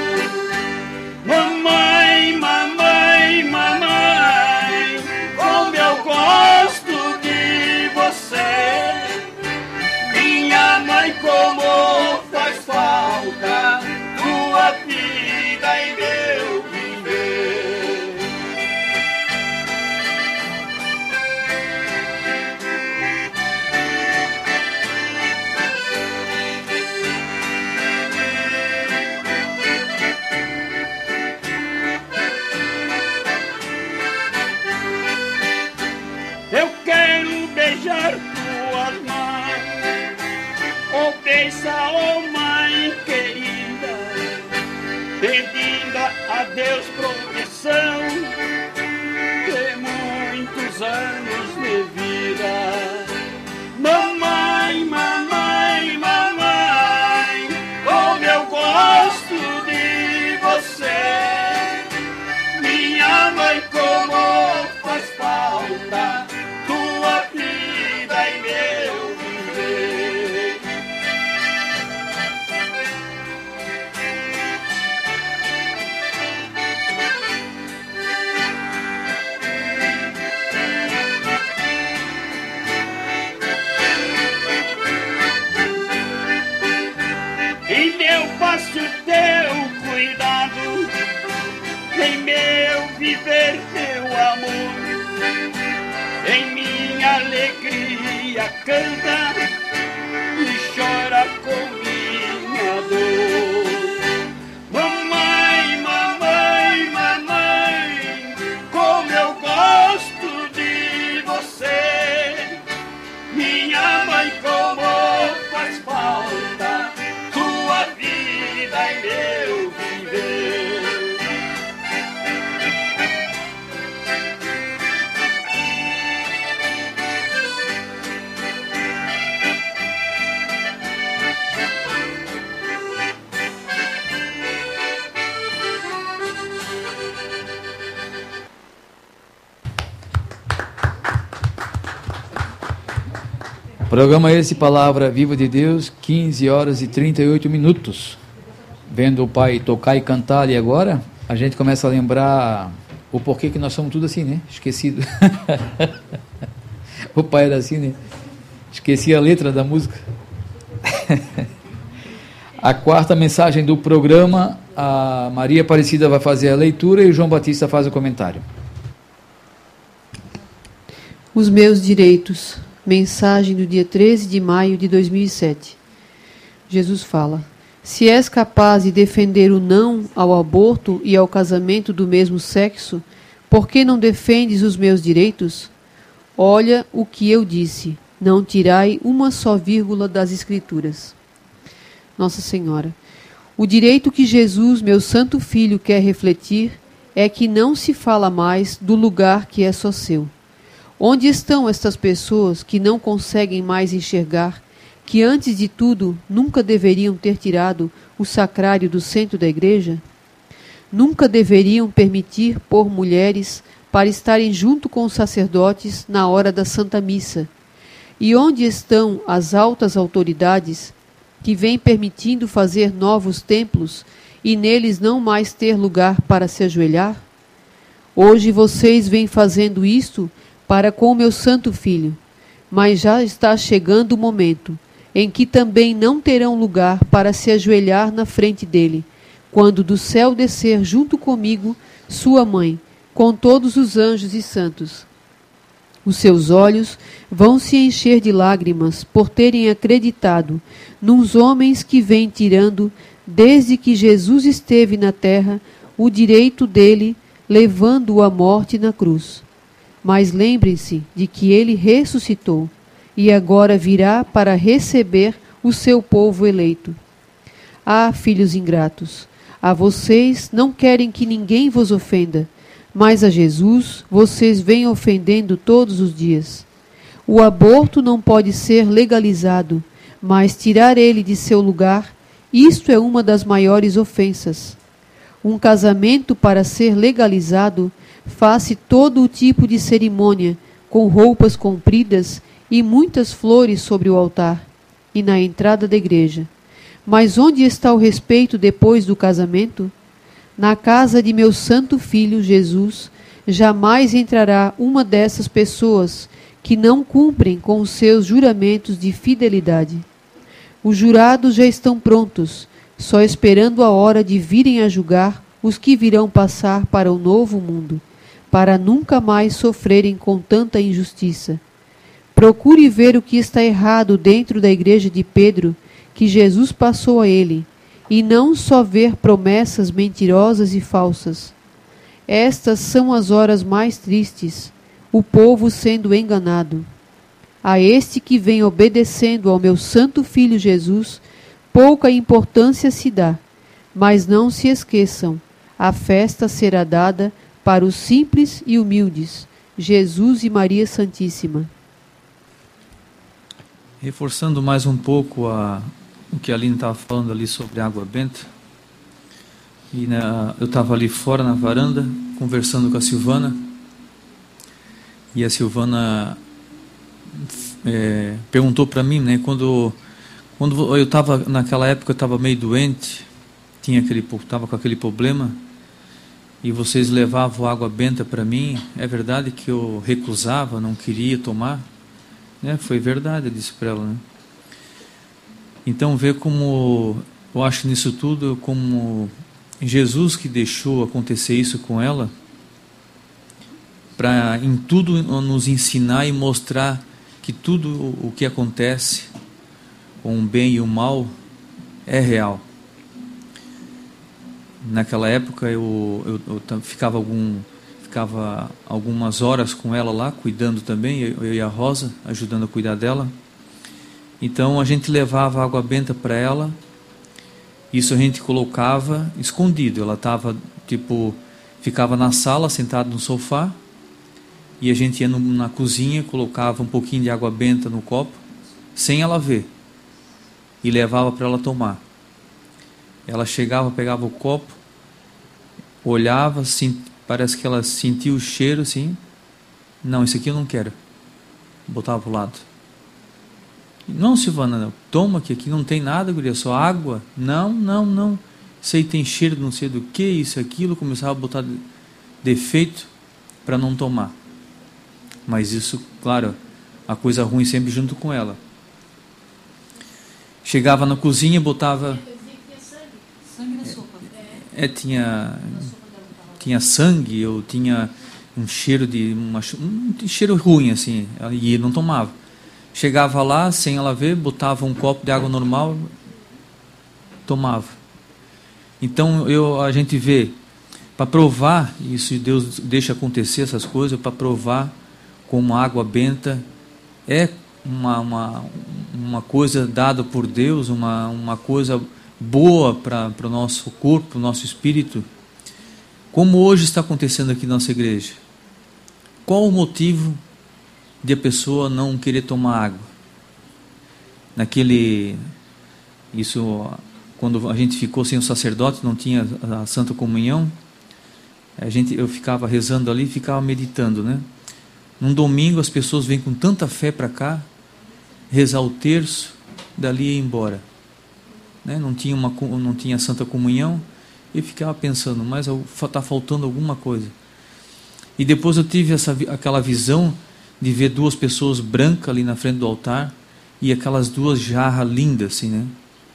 Speaker 1: Mamãe, mamãe, mamãe, como eu gosto de você. Minha mãe, como faz falta tua vida em meu viver. Eu quero beijar tuas mãos, oh beija, oh mãe querida, pedindo a Deus proteção de muitos anos de vida. Mamãe, mamãe, mamãe, como eu gosto de você. Minha mãe, como faz falta tua vida em meu viver. Em meu passo teu cuidado, em meu viver teu amor, em minha alegria canta e chora com minha dor. Mamãe, mamãe, mamãe, como eu gosto de você. Minha mãe, como faz falta tua vida em meu viver.
Speaker 4: Programa esse, Palavra Viva de Deus, 15 horas e 38 minutos. Vendo o pai tocar e cantar ali agora, a gente começa a lembrar o porquê que nós somos tudo assim, né? Esquecido. O pai era assim, né? Esqueci a letra da música. A quarta mensagem do programa, a Maria Aparecida vai fazer a leitura e o João Batista faz o comentário.
Speaker 15: Os meus direitos. Mensagem do dia 13 de maio de 2007. Jesus fala: se és capaz de defender o não ao aborto e ao casamento do mesmo sexo, por que não defendes os meus direitos? Olha o que eu disse, não tirai uma só vírgula das Escrituras. Nossa Senhora, o direito que Jesus, meu Santo Filho, quer refletir é que não se fala mais do lugar que é só seu. Onde estão estas pessoas que não conseguem mais enxergar que, antes de tudo, nunca deveriam ter tirado o sacrário do centro da igreja? Nunca deveriam permitir pôr mulheres para estarem junto com os sacerdotes na hora da Santa Missa? E onde estão as altas autoridades que vêm permitindo fazer novos templos e neles não mais ter lugar para se ajoelhar? Hoje vocês vêm fazendo isto para com o meu Santo Filho, mas já está chegando o momento em que também não terão lugar para se ajoelhar na frente dele, quando do céu descer junto comigo sua mãe, com todos os anjos e santos. Os seus olhos vão se encher de lágrimas por terem acreditado nos homens que vêm tirando, desde que Jesus esteve na terra, o direito dele, levando-o à morte na cruz. Mas lembrem-se de que ele ressuscitou e agora virá para receber o seu povo eleito. Ah, filhos ingratos, a vocês não querem que ninguém vos ofenda, mas a Jesus vocês vêm ofendendo todos os dias. O aborto não pode ser legalizado, mas tirar ele de seu lugar, isto é uma das maiores ofensas. Um casamento, para ser legalizado, faz-se todo o tipo de cerimônia, com roupas compridas e muitas flores sobre o altar e na entrada da igreja. Mas onde está o respeito depois do casamento? Na casa de meu Santo Filho Jesus, jamais entrará uma dessas pessoas que não cumprem com os seus juramentos de fidelidade. Os jurados já estão prontos, só esperando a hora de virem a julgar os que virão passar para o novo mundo, para nunca mais sofrerem com tanta injustiça. Procure ver o que está errado dentro da igreja de Pedro, que Jesus passou a ele, e não só ver promessas mentirosas e falsas. Estas são as horas mais tristes, o povo sendo enganado. A este que vem obedecendo ao meu Santo Filho Jesus, pouca importância se dá, mas não se esqueçam, a festa será dada para os simples e humildes, Jesus e Maria Santíssima.
Speaker 4: Reforçando mais um pouco o que a Aline estava falando ali sobre a água benta, e eu estava ali fora na varanda, conversando com a Silvana, e a Silvana perguntou para mim, né, quando eu estava, naquela época eu estava meio doente, estava com aquele problema, e vocês levavam água benta para mim, é verdade que eu recusava, não queria tomar? Foi verdade, eu disse para ela. Né? Então, vê como, eu acho nisso tudo, como Jesus que deixou acontecer isso com ela, para em tudo nos ensinar e mostrar que tudo o que acontece, com o bem e o mal, é real. Naquela época eu ficava algumas horas com ela lá, cuidando também, eu e a Rosa, ajudando a cuidar dela. Então a gente levava água benta para ela, isso a gente colocava escondido, ela ficava na sala, sentada no sofá, e a gente ia na cozinha, colocava um pouquinho de água benta no copo, sem ela ver, e levava para ela tomar. Ela chegava, pegava o copo, olhava, parece que ela sentia o cheiro assim. Não, isso aqui eu não quero. Botava para o lado. Não, Silvana, não. Toma, que aqui não tem nada, guria, só água. Não. Isso aí tem cheiro de não sei do que, isso, aquilo. Começava a botar defeito para não tomar. Mas isso, claro, a coisa ruim sempre junto com ela. Chegava na cozinha, botava... Sangue na sopa. Tinha sangue,
Speaker 16: um cheiro um cheiro ruim assim, e ele não tomava. Chegava lá, sem ela ver, botava um copo de água normal, tomava. Então a gente vê, para provar isso, Deus deixa acontecer essas coisas, para provar como a água benta é uma coisa dada por Deus, uma coisa boa para o nosso corpo, para o nosso espírito. Como hoje está acontecendo aqui na nossa igreja. Qual o motivo de a pessoa não querer tomar água? Quando a gente ficou sem o sacerdote, não tinha a Santa Comunhão, eu ficava rezando ali, ficava meditando, né? Num domingo as pessoas vêm com tanta fé para cá, rezar o terço, dali ia embora, né? Não tinha Santa Comunhão, e ficava pensando, mas está faltando alguma coisa. E depois eu tive aquela visão de ver duas pessoas brancas ali na frente do altar, e aquelas duas jarras lindas assim, né?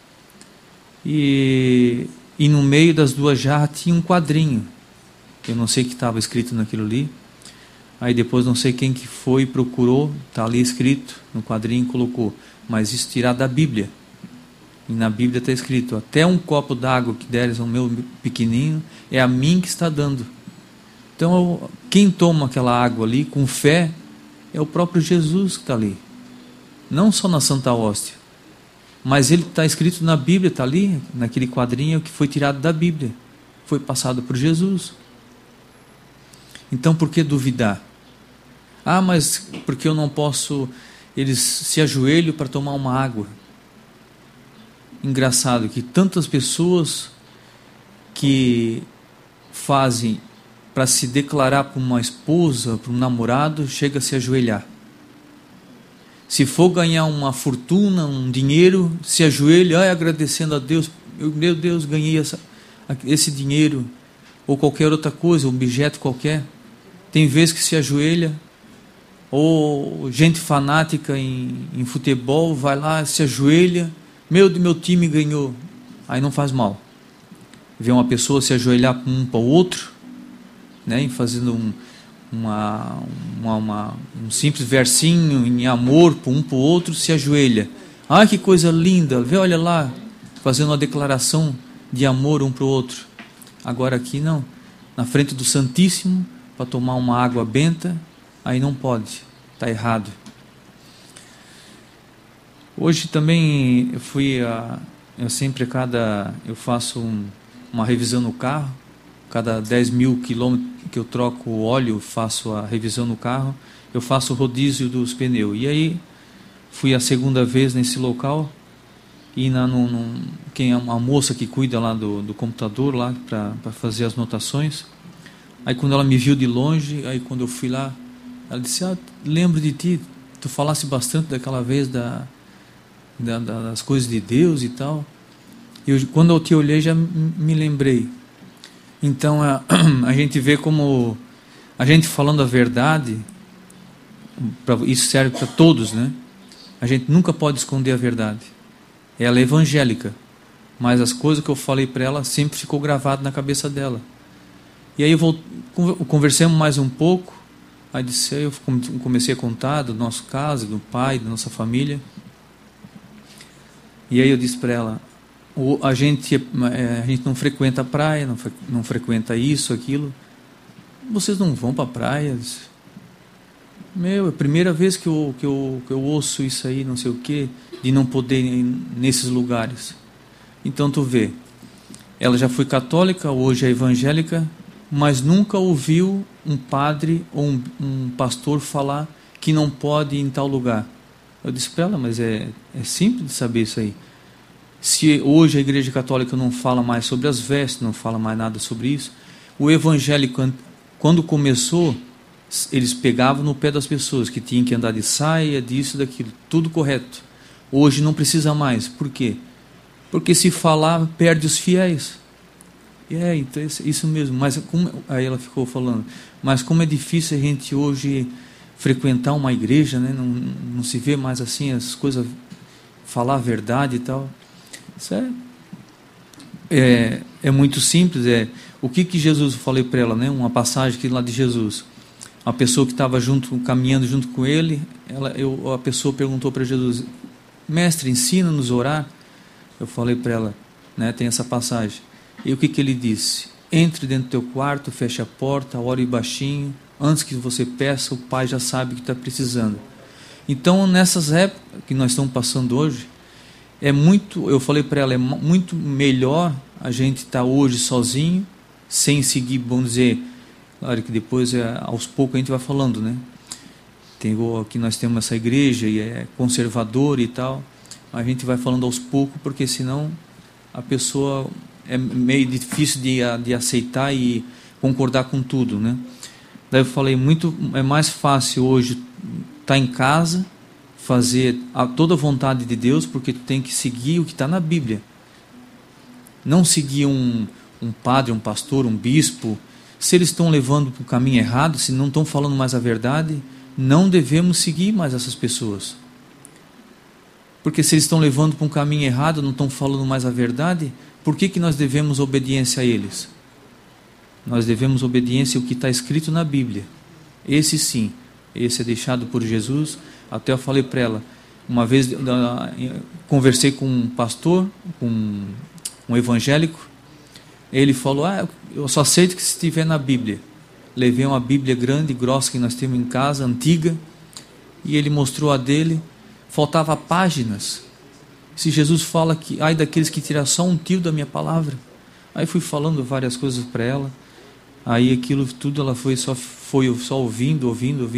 Speaker 16: E no meio das duas jarras tinha um quadrinho, eu não sei o que estava escrito naquilo ali. Aí depois não sei quem que foi, procurou, está ali escrito no quadrinho, colocou, mas isso tirado da Bíblia. E na Bíblia está escrito, até um copo d'água que deres ao meu pequenininho, é a mim que está dando. Então quem toma aquela água ali com fé, é o próprio Jesus que está ali. Não só na Santa Hóstia, mas ele está escrito na Bíblia, está ali, naquele quadrinho que foi tirado da Bíblia, foi passado por Jesus. Então por que duvidar? Ah, mas porque eu não posso... Eles se ajoelham para tomar uma água. Engraçado que tantas pessoas que fazem para se declarar para uma esposa, para um namorado, chega a se ajoelhar. Se for ganhar uma fortuna, um dinheiro, se ajoelha, agradecendo a Deus, meu Deus, ganhei esse dinheiro, ou qualquer outra coisa, um objeto qualquer. Tem vezes que se ajoelha, ou gente fanática em futebol, vai lá, se ajoelha, meu time ganhou, aí não faz mal. Ver uma pessoa se ajoelhar um para o outro, né, fazendo um simples versinho em amor para um para o outro, se ajoelha. Ah, que coisa linda, vê, olha lá, fazendo uma declaração de amor um para o outro. Agora aqui não, na frente do Santíssimo, para tomar uma água benta, aí não pode, está errado. Hoje também eu faço uma revisão no carro, cada 10 mil quilômetros que eu troco o óleo, faço a revisão no carro, eu faço o rodízio dos pneus. E aí fui a segunda vez nesse local, e a moça que cuida lá do computador lá para fazer as notações. Aí quando ela me viu de longe, aí quando eu fui lá, ela disse, lembro de ti, tu falasse bastante daquela vez das coisas de Deus e tal. Quando eu te olhei, já me lembrei. Então a gente vê como a gente falando a verdade, isso serve para todos, né? A gente nunca pode esconder a verdade. Ela é evangélica, mas as coisas que eu falei para ela sempre ficou gravado na cabeça dela. E aí conversamos mais um pouco, aí eu comecei a contar do nosso caso, do pai, da nossa família. E aí eu disse para ela, a gente não frequenta a praia, não frequenta isso, aquilo. Vocês não vão para a praia? É a primeira vez que eu ouço isso aí, não sei o quê, de não poder ir nesses lugares. Então tu vê, ela já foi católica, hoje é evangélica, mas nunca ouviu um padre ou um pastor falar que não pode ir em tal lugar. Eu disse para ela, mas é simples de saber isso aí. Se hoje a Igreja Católica não fala mais sobre as vestes, não fala mais nada sobre isso, o evangélico, quando começou, eles pegavam no pé das pessoas, que tinham que andar de saia, disso, daquilo, tudo correto. Hoje não precisa mais. Por quê? Porque se falar, perde os fiéis. Então isso mesmo. Mas aí ela ficou falando, mas como é difícil a gente hoje frequentar uma igreja, né? Não se vê mais assim as coisas, falar a verdade e tal. Isso é muito simples. O que Jesus, falei para ela, né? Uma passagem aqui lá de Jesus. a pessoa que estava caminhando junto com ele, a pessoa perguntou para Jesus: mestre, ensina-nos a orar. Eu falei para ela, né, tem essa passagem. E o que ele disse? Entre dentro do teu quarto, feche a porta, ore baixinho, antes que você peça, o Pai já sabe o que está precisando. Então, nessas épocas que nós estamos passando hoje, eu falei para ela, é muito melhor a gente estar hoje sozinho, sem seguir, vamos dizer, claro que depois, aos poucos, a gente vai falando, né? Aqui nós temos essa igreja, e é conservadora e tal, a gente vai falando aos poucos, porque senão a pessoa é meio difícil de aceitar e concordar com tudo, né? Daí eu falei, é mais fácil hoje estar em casa, fazer toda a vontade de Deus, porque tu tem que seguir o que está na Bíblia. Não seguir um padre, um pastor, um bispo. Se eles estão levando para o caminho errado, se não estão falando mais a verdade, não devemos seguir mais essas pessoas. Porque se eles estão levando para um caminho errado, não estão falando mais a verdade, por que nós devemos obediência a eles? Nós devemos obediência ao que está escrito na Bíblia. Esse sim, esse é deixado por Jesus. Até eu falei para ela, uma vez conversei com um pastor, com um evangélico, ele falou, eu só aceito que se estiver na Bíblia. Levei uma Bíblia grande, grossa, que nós temos em casa, antiga, e ele mostrou a dele, faltava páginas. Se Jesus fala que, ai daqueles que tirar só um tio da minha palavra. Aí fui falando várias coisas para ela, aí aquilo tudo ela foi só ouvindo,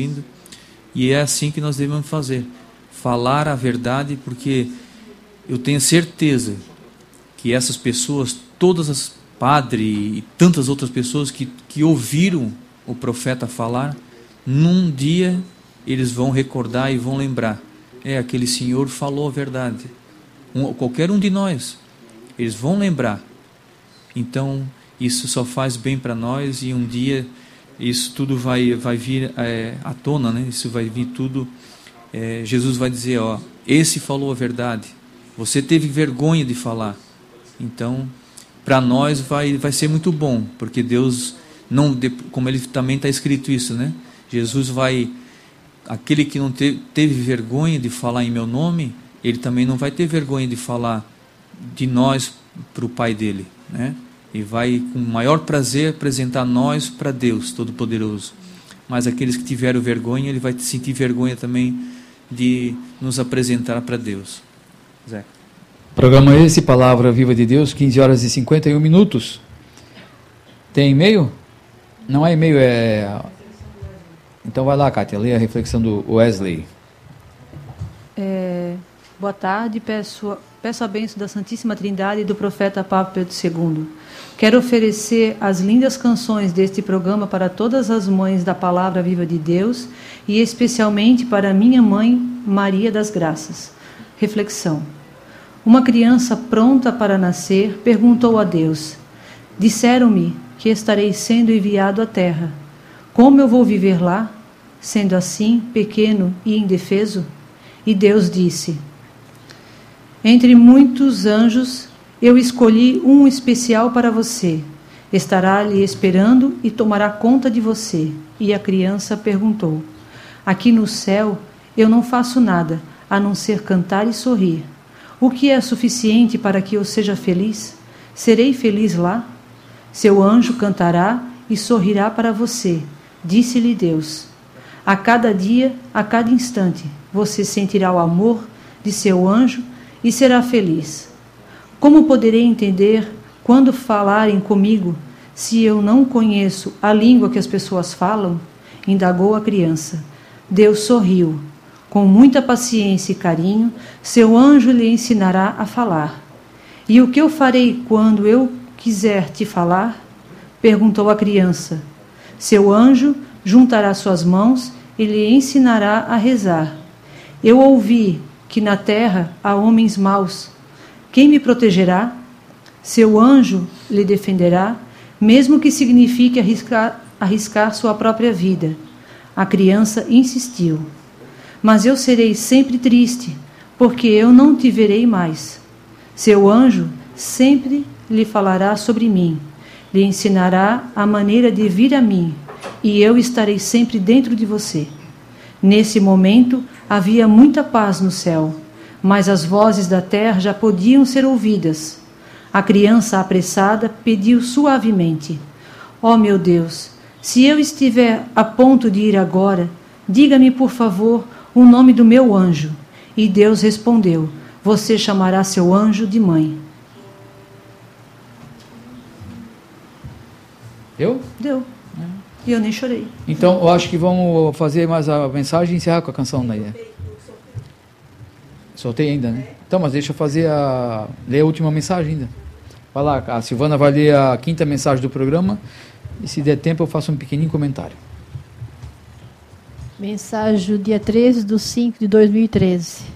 Speaker 16: e é assim que nós devemos fazer, falar a verdade, porque eu tenho certeza que essas pessoas, todas as padres e tantas outras pessoas que ouviram o profeta falar, num dia eles vão recordar e vão lembrar, aquele senhor falou a verdade. Qualquer um de nós, eles vão lembrar. Então isso só faz bem para nós, e um dia isso tudo vai vir à tona, né? Isso vai vir tudo, Jesus vai dizer, esse falou a verdade, você teve vergonha de falar. Então para nós vai ser muito bom, porque Deus não, como ele também está escrito isso, né? Jesus aquele que não teve vergonha de falar em meu nome, ele também não vai ter vergonha de falar de nós para o Pai dele, né? E vai com maior prazer apresentar nós para Deus Todo-Poderoso. Mas aqueles que tiveram vergonha, ele vai sentir vergonha também de nos apresentar para Deus. Zé.
Speaker 4: Programa esse, Palavra Viva de Deus, 15 horas e 51 minutos. Tem e-mail? Não é e-mail, Então vai lá, Kátia, lê a reflexão do Wesley.
Speaker 14: Boa tarde, peço a bênção da Santíssima Trindade e do profeta Papa Pedro II. Quero oferecer as lindas canções deste programa para todas as mães da Palavra Viva de Deus e especialmente para minha mãe, Maria das Graças. Reflexão. Uma criança pronta para nascer perguntou a Deus: disseram-me que estarei sendo enviado à terra. Como eu vou viver lá, sendo assim pequeno e indefeso? E Deus disse: entre muitos anjos, eu escolhi um especial para você. Estará lhe esperando e tomará conta de você. E a criança perguntou: aqui no céu eu não faço nada, a não ser cantar e sorrir. O que é suficiente para que eu seja feliz? Serei feliz lá? Seu anjo cantará e sorrirá para você, disse-lhe Deus. A cada dia, a cada instante, você sentirá o amor de seu anjo e será feliz. Como poderei entender quando falarem comigo, se eu não conheço a língua que as pessoas falam? Indagou a criança. Deus sorriu. Com muita paciência e carinho, seu anjo lhe ensinará a falar. E o que eu farei quando eu quiser te falar? Perguntou a criança. Seu anjo juntará suas mãos e lhe ensinará a rezar. Eu ouvi que na terra há homens maus. Quem me protegerá? Seu anjo lhe defenderá, mesmo que signifique arriscar sua própria vida. A criança insistiu. Mas eu serei sempre triste, porque eu não te verei mais. Seu anjo sempre lhe falará sobre mim, lhe ensinará a maneira de vir a mim, e eu estarei sempre dentro de você. Nesse momento, havia muita paz no céu, mas as vozes da terra já podiam ser ouvidas. A criança apressada pediu suavemente: ó meu Deus, se eu estiver a ponto de ir agora, diga-me, por favor, o nome do meu anjo. E Deus respondeu: você chamará seu anjo de mãe.
Speaker 4: Deu?
Speaker 14: Deu. E eu nem chorei.
Speaker 4: Então, eu acho que vamos fazer mais a mensagem e encerrar com a canção daí. Soltei ainda, né? Então, mas deixa eu fazer ler a última mensagem ainda. Vai lá, a Silvana vai ler a 5ª mensagem do programa e, se der tempo, eu faço um pequenininho comentário.
Speaker 7: Mensagem do dia 13/5/2013.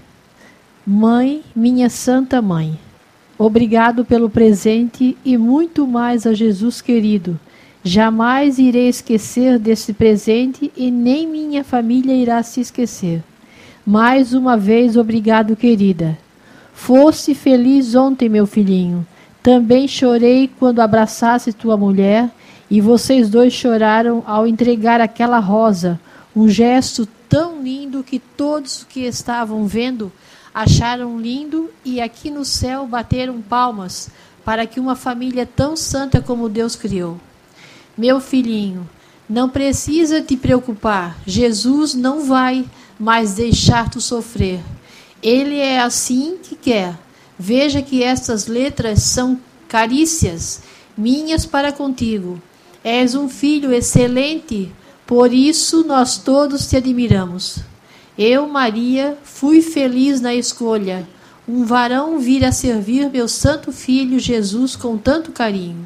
Speaker 7: Mãe, minha santa mãe, obrigado pelo presente e muito mais a Jesus querido. Jamais irei esquecer desse presente e nem minha família irá se esquecer. Mais uma vez, obrigado, querida. Fosse feliz ontem, meu filhinho. Também chorei quando abraçasse tua mulher e vocês dois choraram ao entregar aquela rosa, um gesto tão lindo que todos que estavam vendo acharam lindo e aqui no céu bateram palmas para que uma família tão santa como Deus criou. Meu filhinho, não precisa te preocupar. Jesus não vai mais deixar tu sofrer. Ele é assim que quer. Veja que estas letras são carícias minhas para contigo. És um filho excelente, por isso nós todos te admiramos. Eu, Maria, fui feliz na escolha. Um varão vir a servir meu santo filho Jesus com tanto carinho.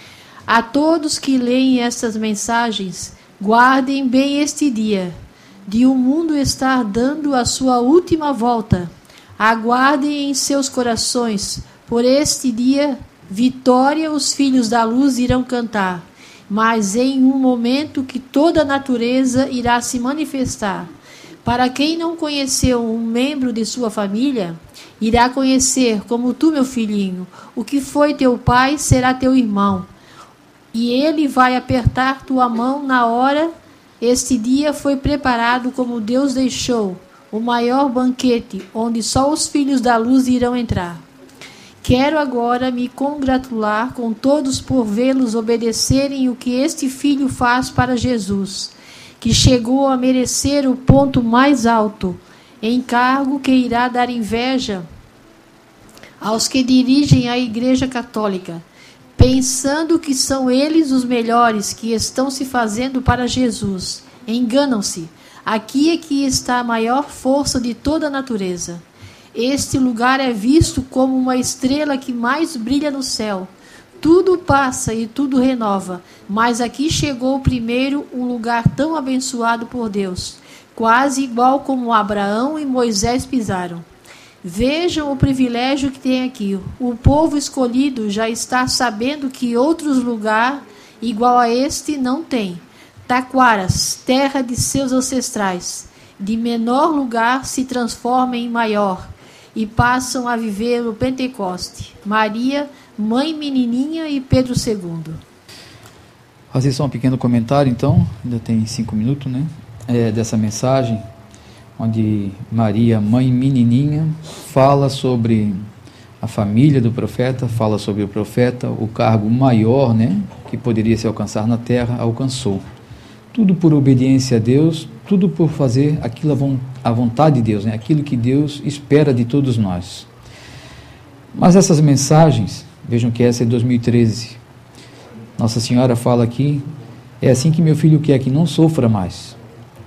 Speaker 7: A todos que leem estas mensagens, guardem bem este dia, de o mundo estar dando a sua última volta. Aguardem em seus corações, por este dia, vitória os filhos da luz irão cantar, mas em um momento que toda a natureza irá se manifestar. Para quem não conheceu um membro de sua família, irá conhecer, como tu, meu filhinho, o que foi teu pai será teu irmão. E ele vai apertar tua mão na hora. Este dia foi preparado como Deus deixou, o maior banquete, onde só os filhos da luz irão entrar. Quero agora me congratular com todos por vê-los obedecerem o que este filho faz para Jesus, que chegou a merecer o ponto mais alto, encargo que irá dar inveja aos que dirigem a Igreja Católica, pensando que são eles os melhores que estão se fazendo para Jesus. Enganam-se. Aqui é que está a maior força de toda a natureza. Este lugar é visto como uma estrela que mais brilha no céu. Tudo passa e tudo renova, mas aqui chegou primeiro um lugar tão abençoado por Deus, quase igual como Abraão e Moisés pisaram. Vejam o privilégio que tem aqui. O povo escolhido já está sabendo que outros lugares igual a este não tem. Taquaras, terra de seus ancestrais, de menor lugar se transforma em maior e passam a viver o Pentecoste. Maria, mãe menininha e Pedro II.
Speaker 4: Fazer só um pequeno comentário, então, ainda tem 5 minutos, né? Dessa mensagem, onde Maria, mãe menininha, fala sobre a família do profeta, fala sobre o profeta, o cargo maior, né, que poderia se alcançar na terra, alcançou. Tudo por obediência a Deus, tudo por fazer aquilo à vontade de Deus, né, aquilo que Deus espera de todos nós. Mas essas mensagens, vejam que essa é 2013, Nossa Senhora fala aqui, é assim que meu filho quer que não sofra mais.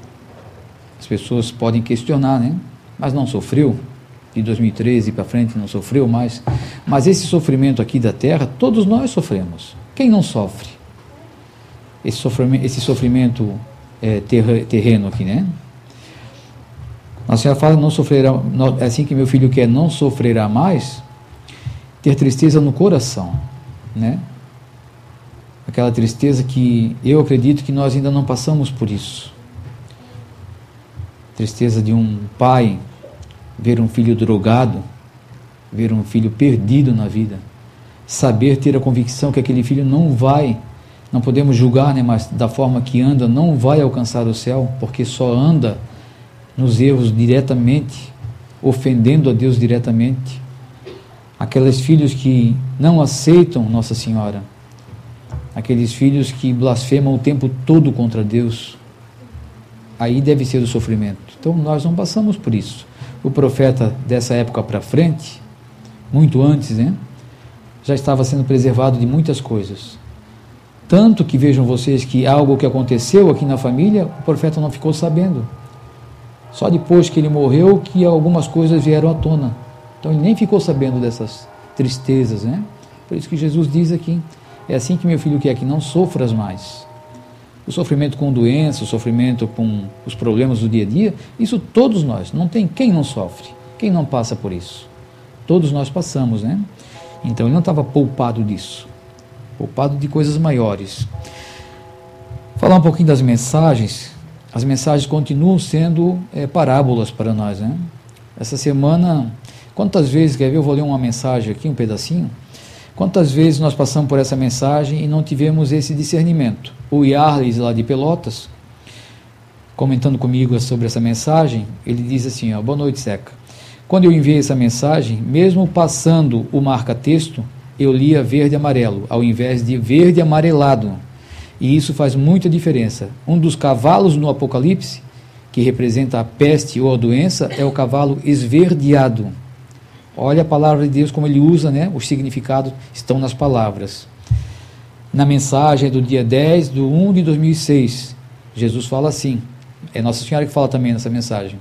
Speaker 4: As pessoas podem questionar, né? Mas não sofreu? De 2013 para frente não sofreu mais? Mas esse sofrimento aqui da terra, todos nós sofremos. Quem não sofre? Esse sofrimento terreno aqui, né? Nossa Senhora fala, não sofrerá, é assim que meu filho quer, não sofrerá mais, ter tristeza no coração, né? Aquela tristeza que eu acredito que nós ainda não passamos por isso. Tristeza de um pai ver um filho drogado, ver um filho perdido na vida, saber ter a convicção que aquele filho não vai Não podemos julgar, né, mas da forma que anda não vai alcançar o céu, porque só anda nos erros diretamente, ofendendo a Deus diretamente. Aqueles filhos que não aceitam Nossa Senhora, aqueles filhos que blasfemam o tempo todo contra Deus, aí deve ser o sofrimento. Então nós não passamos por isso. O profeta dessa época para frente, muito antes, né, já estava sendo preservado de muitas coisas. Tanto que vejam vocês que algo que aconteceu aqui na família, o profeta não ficou sabendo. Só depois que ele morreu que algumas coisas vieram à tona. Então ele nem ficou sabendo dessas tristezas, né? Por isso que Jesus diz aqui, é assim que meu filho quer, que não sofras mais. O sofrimento com doença, o sofrimento com os problemas do dia a dia, isso todos nós, não tem quem não sofre, quem não passa por isso. Todos nós passamos, né? Então ele não estava poupado disso, poupado de coisas maiores. Falar um pouquinho das mensagens. As mensagens continuam sendo parábolas para nós, né? Essa semana, quantas vezes, quer ver, eu vou ler uma mensagem aqui, um pedacinho. Quantas vezes nós passamos por essa mensagem e não tivemos esse discernimento? O Yarles, lá de Pelotas, comentando comigo sobre essa mensagem, ele diz assim, ó, boa noite, Zeca. Quando eu enviei essa mensagem, mesmo passando o marca-texto, eu lia verde e amarelo, ao invés de verde e amarelado. E isso faz muita diferença. Um dos cavalos no Apocalipse, que representa a peste ou a doença, é o cavalo esverdeado. Olha a palavra de Deus como ele usa, né? Os significados estão nas palavras. Na mensagem do dia 10/1 de 2006, Jesus fala assim, é Nossa Senhora que fala também nessa mensagem.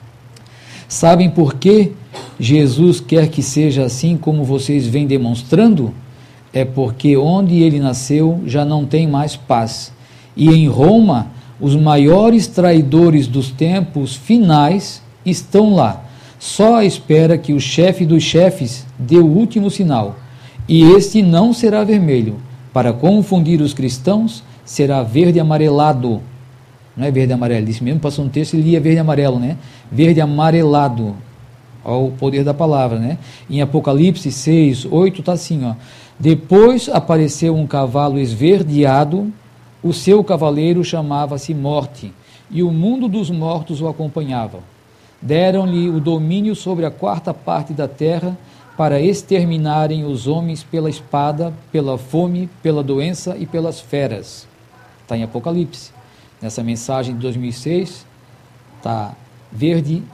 Speaker 4: Sabem por que Jesus quer que seja assim como vocês vêm demonstrando? É porque onde ele nasceu já não tem mais paz. E em Roma, os maiores traidores dos tempos finais estão lá. Só à espera que o chefe dos chefes dê o último sinal. E este não será vermelho. Para confundir os cristãos, será verde amarelado. Não é verde amarelo, disse mesmo, passou um texto e lia verde amarelo, né? Verde amarelado. Olha o poder da palavra, né? Em Apocalipse 6:8 está assim, ó. Depois apareceu um cavalo esverdeado, o seu cavaleiro chamava-se Morte, e o mundo dos mortos o acompanhava. Deram-lhe o domínio sobre a 4ª parte da terra para exterminarem os homens pela espada, pela fome, pela doença e pelas feras. Está em Apocalipse. Nessa mensagem de 2006, está verde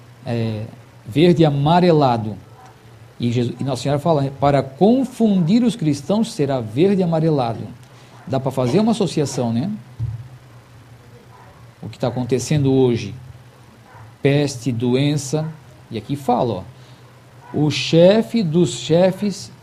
Speaker 4: amarelado. E Nossa Senhora fala, para confundir os cristãos será verde amarelado. Dá para fazer uma associação, né? O que está acontecendo hoje, peste, doença, e aqui fala, ó, o chefe dos chefes,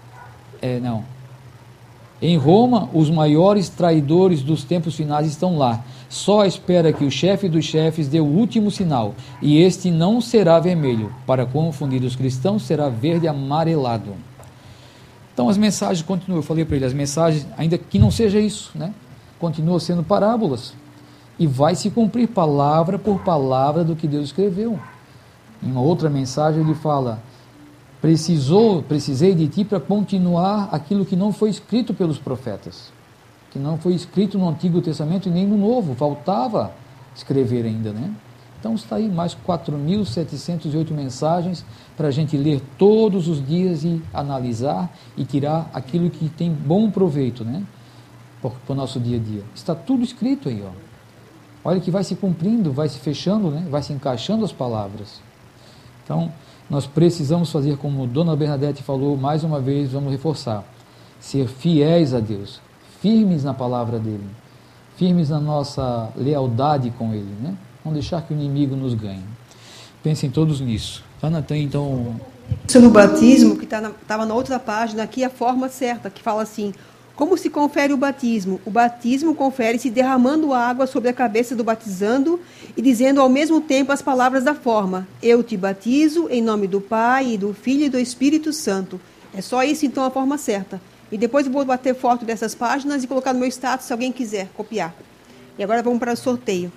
Speaker 4: em Roma, os maiores traidores dos tempos finais estão lá. Só espera que o chefe dos chefes dê o último sinal, e este não será vermelho. Para confundir os cristãos, será verde amarelado. Então as mensagens continuam, eu falei para ele, as mensagens, ainda que não seja isso, né? Continuam sendo parábolas. E vai se cumprir palavra por palavra do que Deus escreveu. Em uma outra mensagem ele fala, precisei de ti para continuar aquilo que não foi escrito pelos profetas, que não foi escrito no Antigo Testamento e nem no Novo, faltava escrever ainda, né? Então está aí mais 4.708 mensagens para a gente ler todos os dias e analisar e tirar aquilo que tem bom proveito, né? Para o nosso dia a dia. Está tudo escrito aí, ó. Olha que vai se cumprindo, vai se fechando, né? Vai se encaixando as palavras. Então, nós precisamos fazer como Dona Bernadette falou, mais uma vez, vamos reforçar, ser fiéis a Deus, firmes na palavra dele, firmes na nossa lealdade com ele, né? Não deixar que o inimigo nos ganhe. Pensem todos nisso. Ana, tem então...
Speaker 8: Sobre o batismo, que estava na outra página, aqui a forma certa, que fala assim, como se confere o batismo? O batismo confere-se derramando água sobre a cabeça do batizando e dizendo ao mesmo tempo as palavras da forma, eu te batizo em nome do Pai, e do Filho e do Espírito Santo. É só isso então a forma certa. E depois eu vou bater foto dessas páginas e colocar no meu status se alguém quiser copiar. E agora vamos para o sorteio.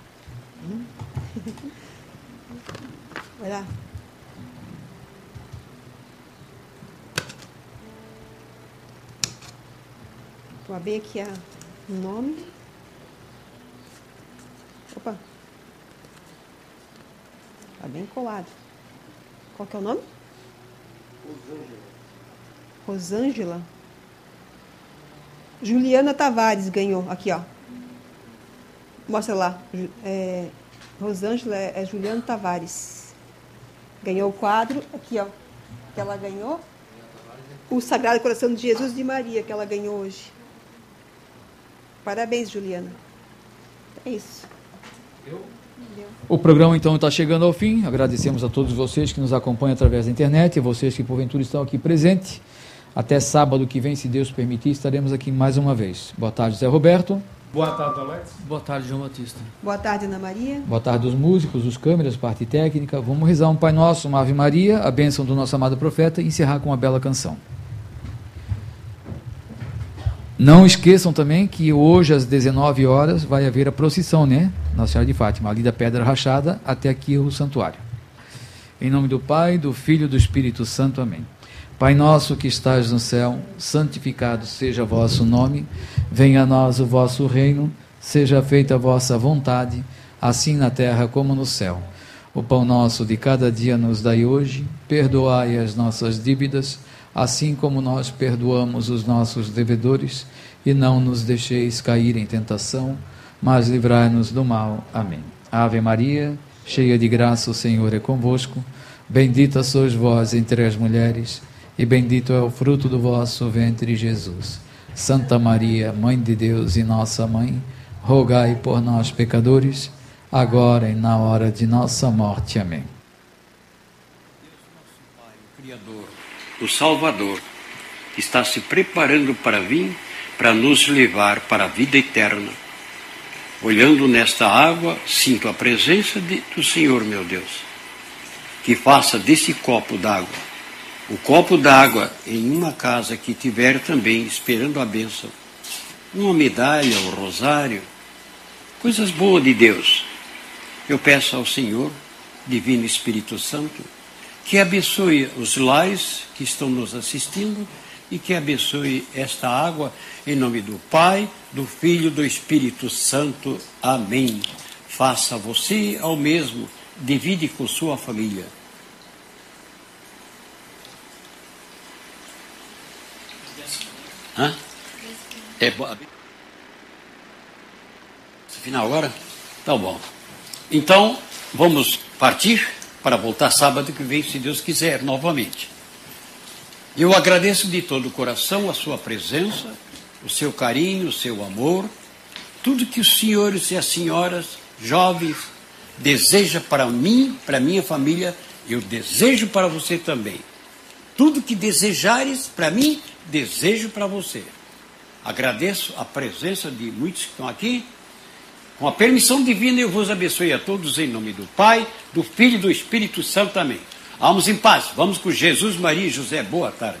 Speaker 8: Vai lá. Vou abrir aqui a O nome? Opa. Tá bem colado. Qual que é o nome? Rosângela. Juliana Tavares ganhou. Aqui, ó. Mostra lá. Rosângela é Juliana Tavares. Ganhou o quadro. Aqui, ó. Que ela ganhou. O Sagrado Coração de Jesus de Maria, que ela ganhou hoje. Parabéns, Juliana. É isso.
Speaker 4: O programa, então, está chegando ao fim. Agradecemos a todos vocês que nos acompanham através da internet e vocês que, porventura, estão aqui presentes. Até sábado que vem, se Deus permitir, estaremos aqui mais uma vez. Boa tarde, Zé Roberto.
Speaker 17: Boa tarde, Alex.
Speaker 16: Boa tarde, João Batista.
Speaker 8: Boa tarde, Ana Maria.
Speaker 4: Boa tarde os músicos, os câmeras, parte técnica. Vamos rezar um Pai Nosso, uma Ave Maria, a bênção do nosso amado profeta e encerrar com uma bela canção. Não esqueçam também que hoje às 19 horas vai haver a procissão, né? Nossa Senhora de Fátima, ali da Pedra Rachada até aqui o santuário. Em nome do Pai, do Filho e do Espírito Santo. Amém. Pai nosso que estás no céu, santificado seja o vosso nome, venha a nós o vosso reino, seja feita a vossa vontade, assim na terra como no céu. O pão nosso de cada dia nos dai hoje, perdoai as nossas dívidas, assim como nós perdoamos os nossos devedores, e não nos deixeis cair em tentação, mas livrai-nos do mal. Amém. Ave Maria, cheia de graça, o Senhor é convosco, bendita sois vós entre as mulheres, e bendito é o fruto do vosso ventre, Jesus. Santa Maria, Mãe de Deus e nossa Mãe, rogai por nós, pecadores, agora e na hora de nossa morte. Amém.
Speaker 6: Criador, o Salvador, que está se preparando para vir, para nos levar para a vida eterna. Olhando nesta água, sinto a presença do Senhor, meu Deus. Que faça desse copo d'água, o copo d'água em uma casa que tiver também esperando a bênção, uma medalha, um rosário, coisas boas de Deus. Eu peço ao Senhor, Divino Espírito Santo, que abençoe os lares que estão nos assistindo e que abençoe esta água, em nome do Pai, do Filho e do Espírito Santo. Amém. Faça você ao mesmo, divide com sua família. Hã? É bom. Final agora? Tá bom. Então, vamos partir para voltar sábado que vem, se Deus quiser, novamente. Eu agradeço de todo o coração a sua presença, o seu carinho, o seu amor, tudo que os senhores e as senhoras, jovens, desejam para mim, para minha família, eu desejo para você também. Tudo que desejares para mim, desejo para você. Agradeço a presença de muitos que estão aqui. Com a permissão divina, eu vos abençoe a todos em nome do Pai, do Filho e do Espírito Santo. Amém. Vamos em paz. Vamos com Jesus, Maria e José. Boa tarde.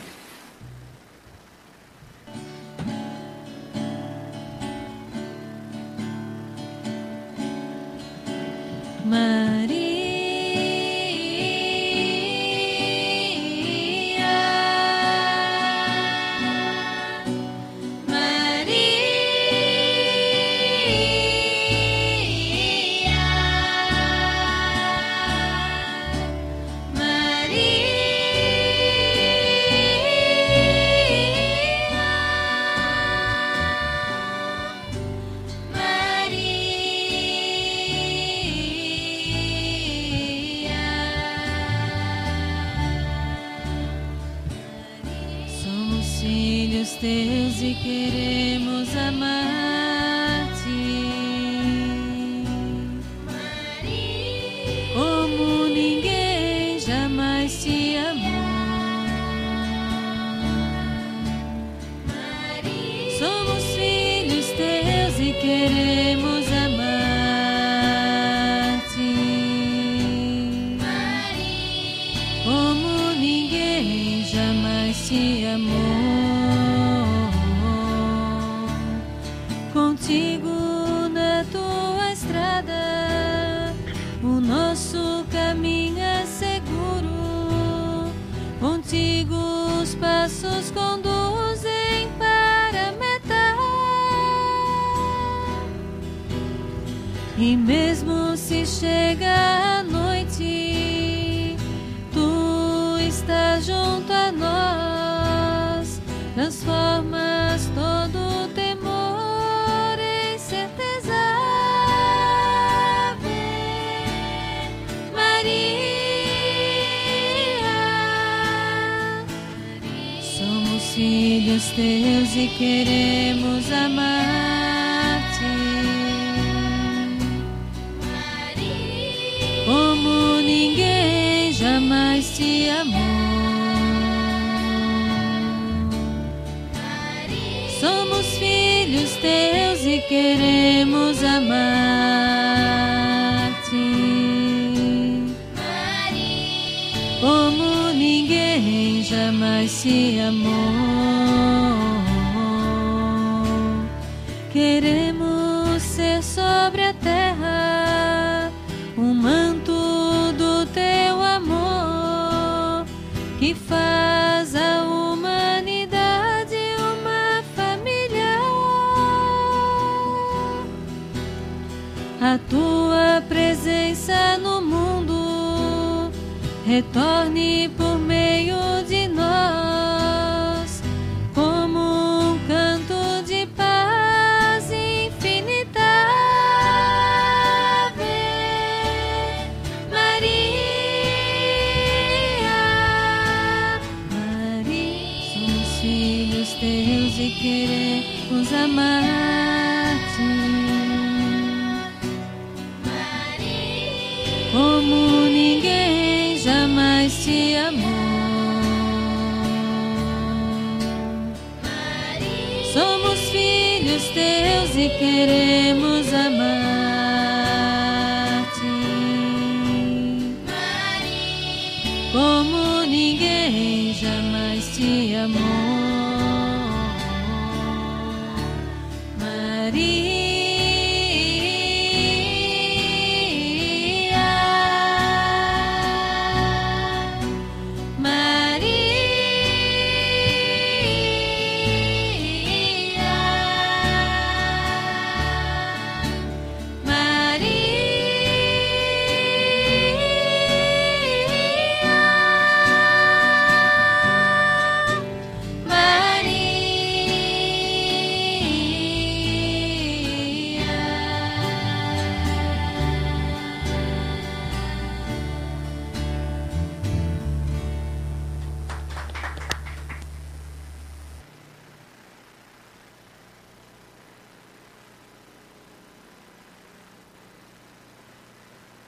Speaker 13: Teus e queremos amar-te como ninguém jamais te amou. Somos filhos teus e queremos amar-te como ninguém jamais te amou. Contigo na tua estrada, o nosso caminho é seguro. Contigo os passos conduzem para a meta. E mesmo se chega a noite, tu estás junto a nós, transformas todo temor em certeza. Ave Maria, somos filhos teus e queremos amar-te como ninguém jamais te amou. Somos filhos teus e queremos amar-te como ninguém jamais te amou. Queremos ser sobre a terra um manto do teu amor que faz a humanidade uma família. A tua presença no mundo retorne por meio de nós como um canto de paz infinita. Teus e queremos amar-te como ninguém jamais te amou. Somos filhos teus e queremos amar-te como ninguém jamais te amou. Maria.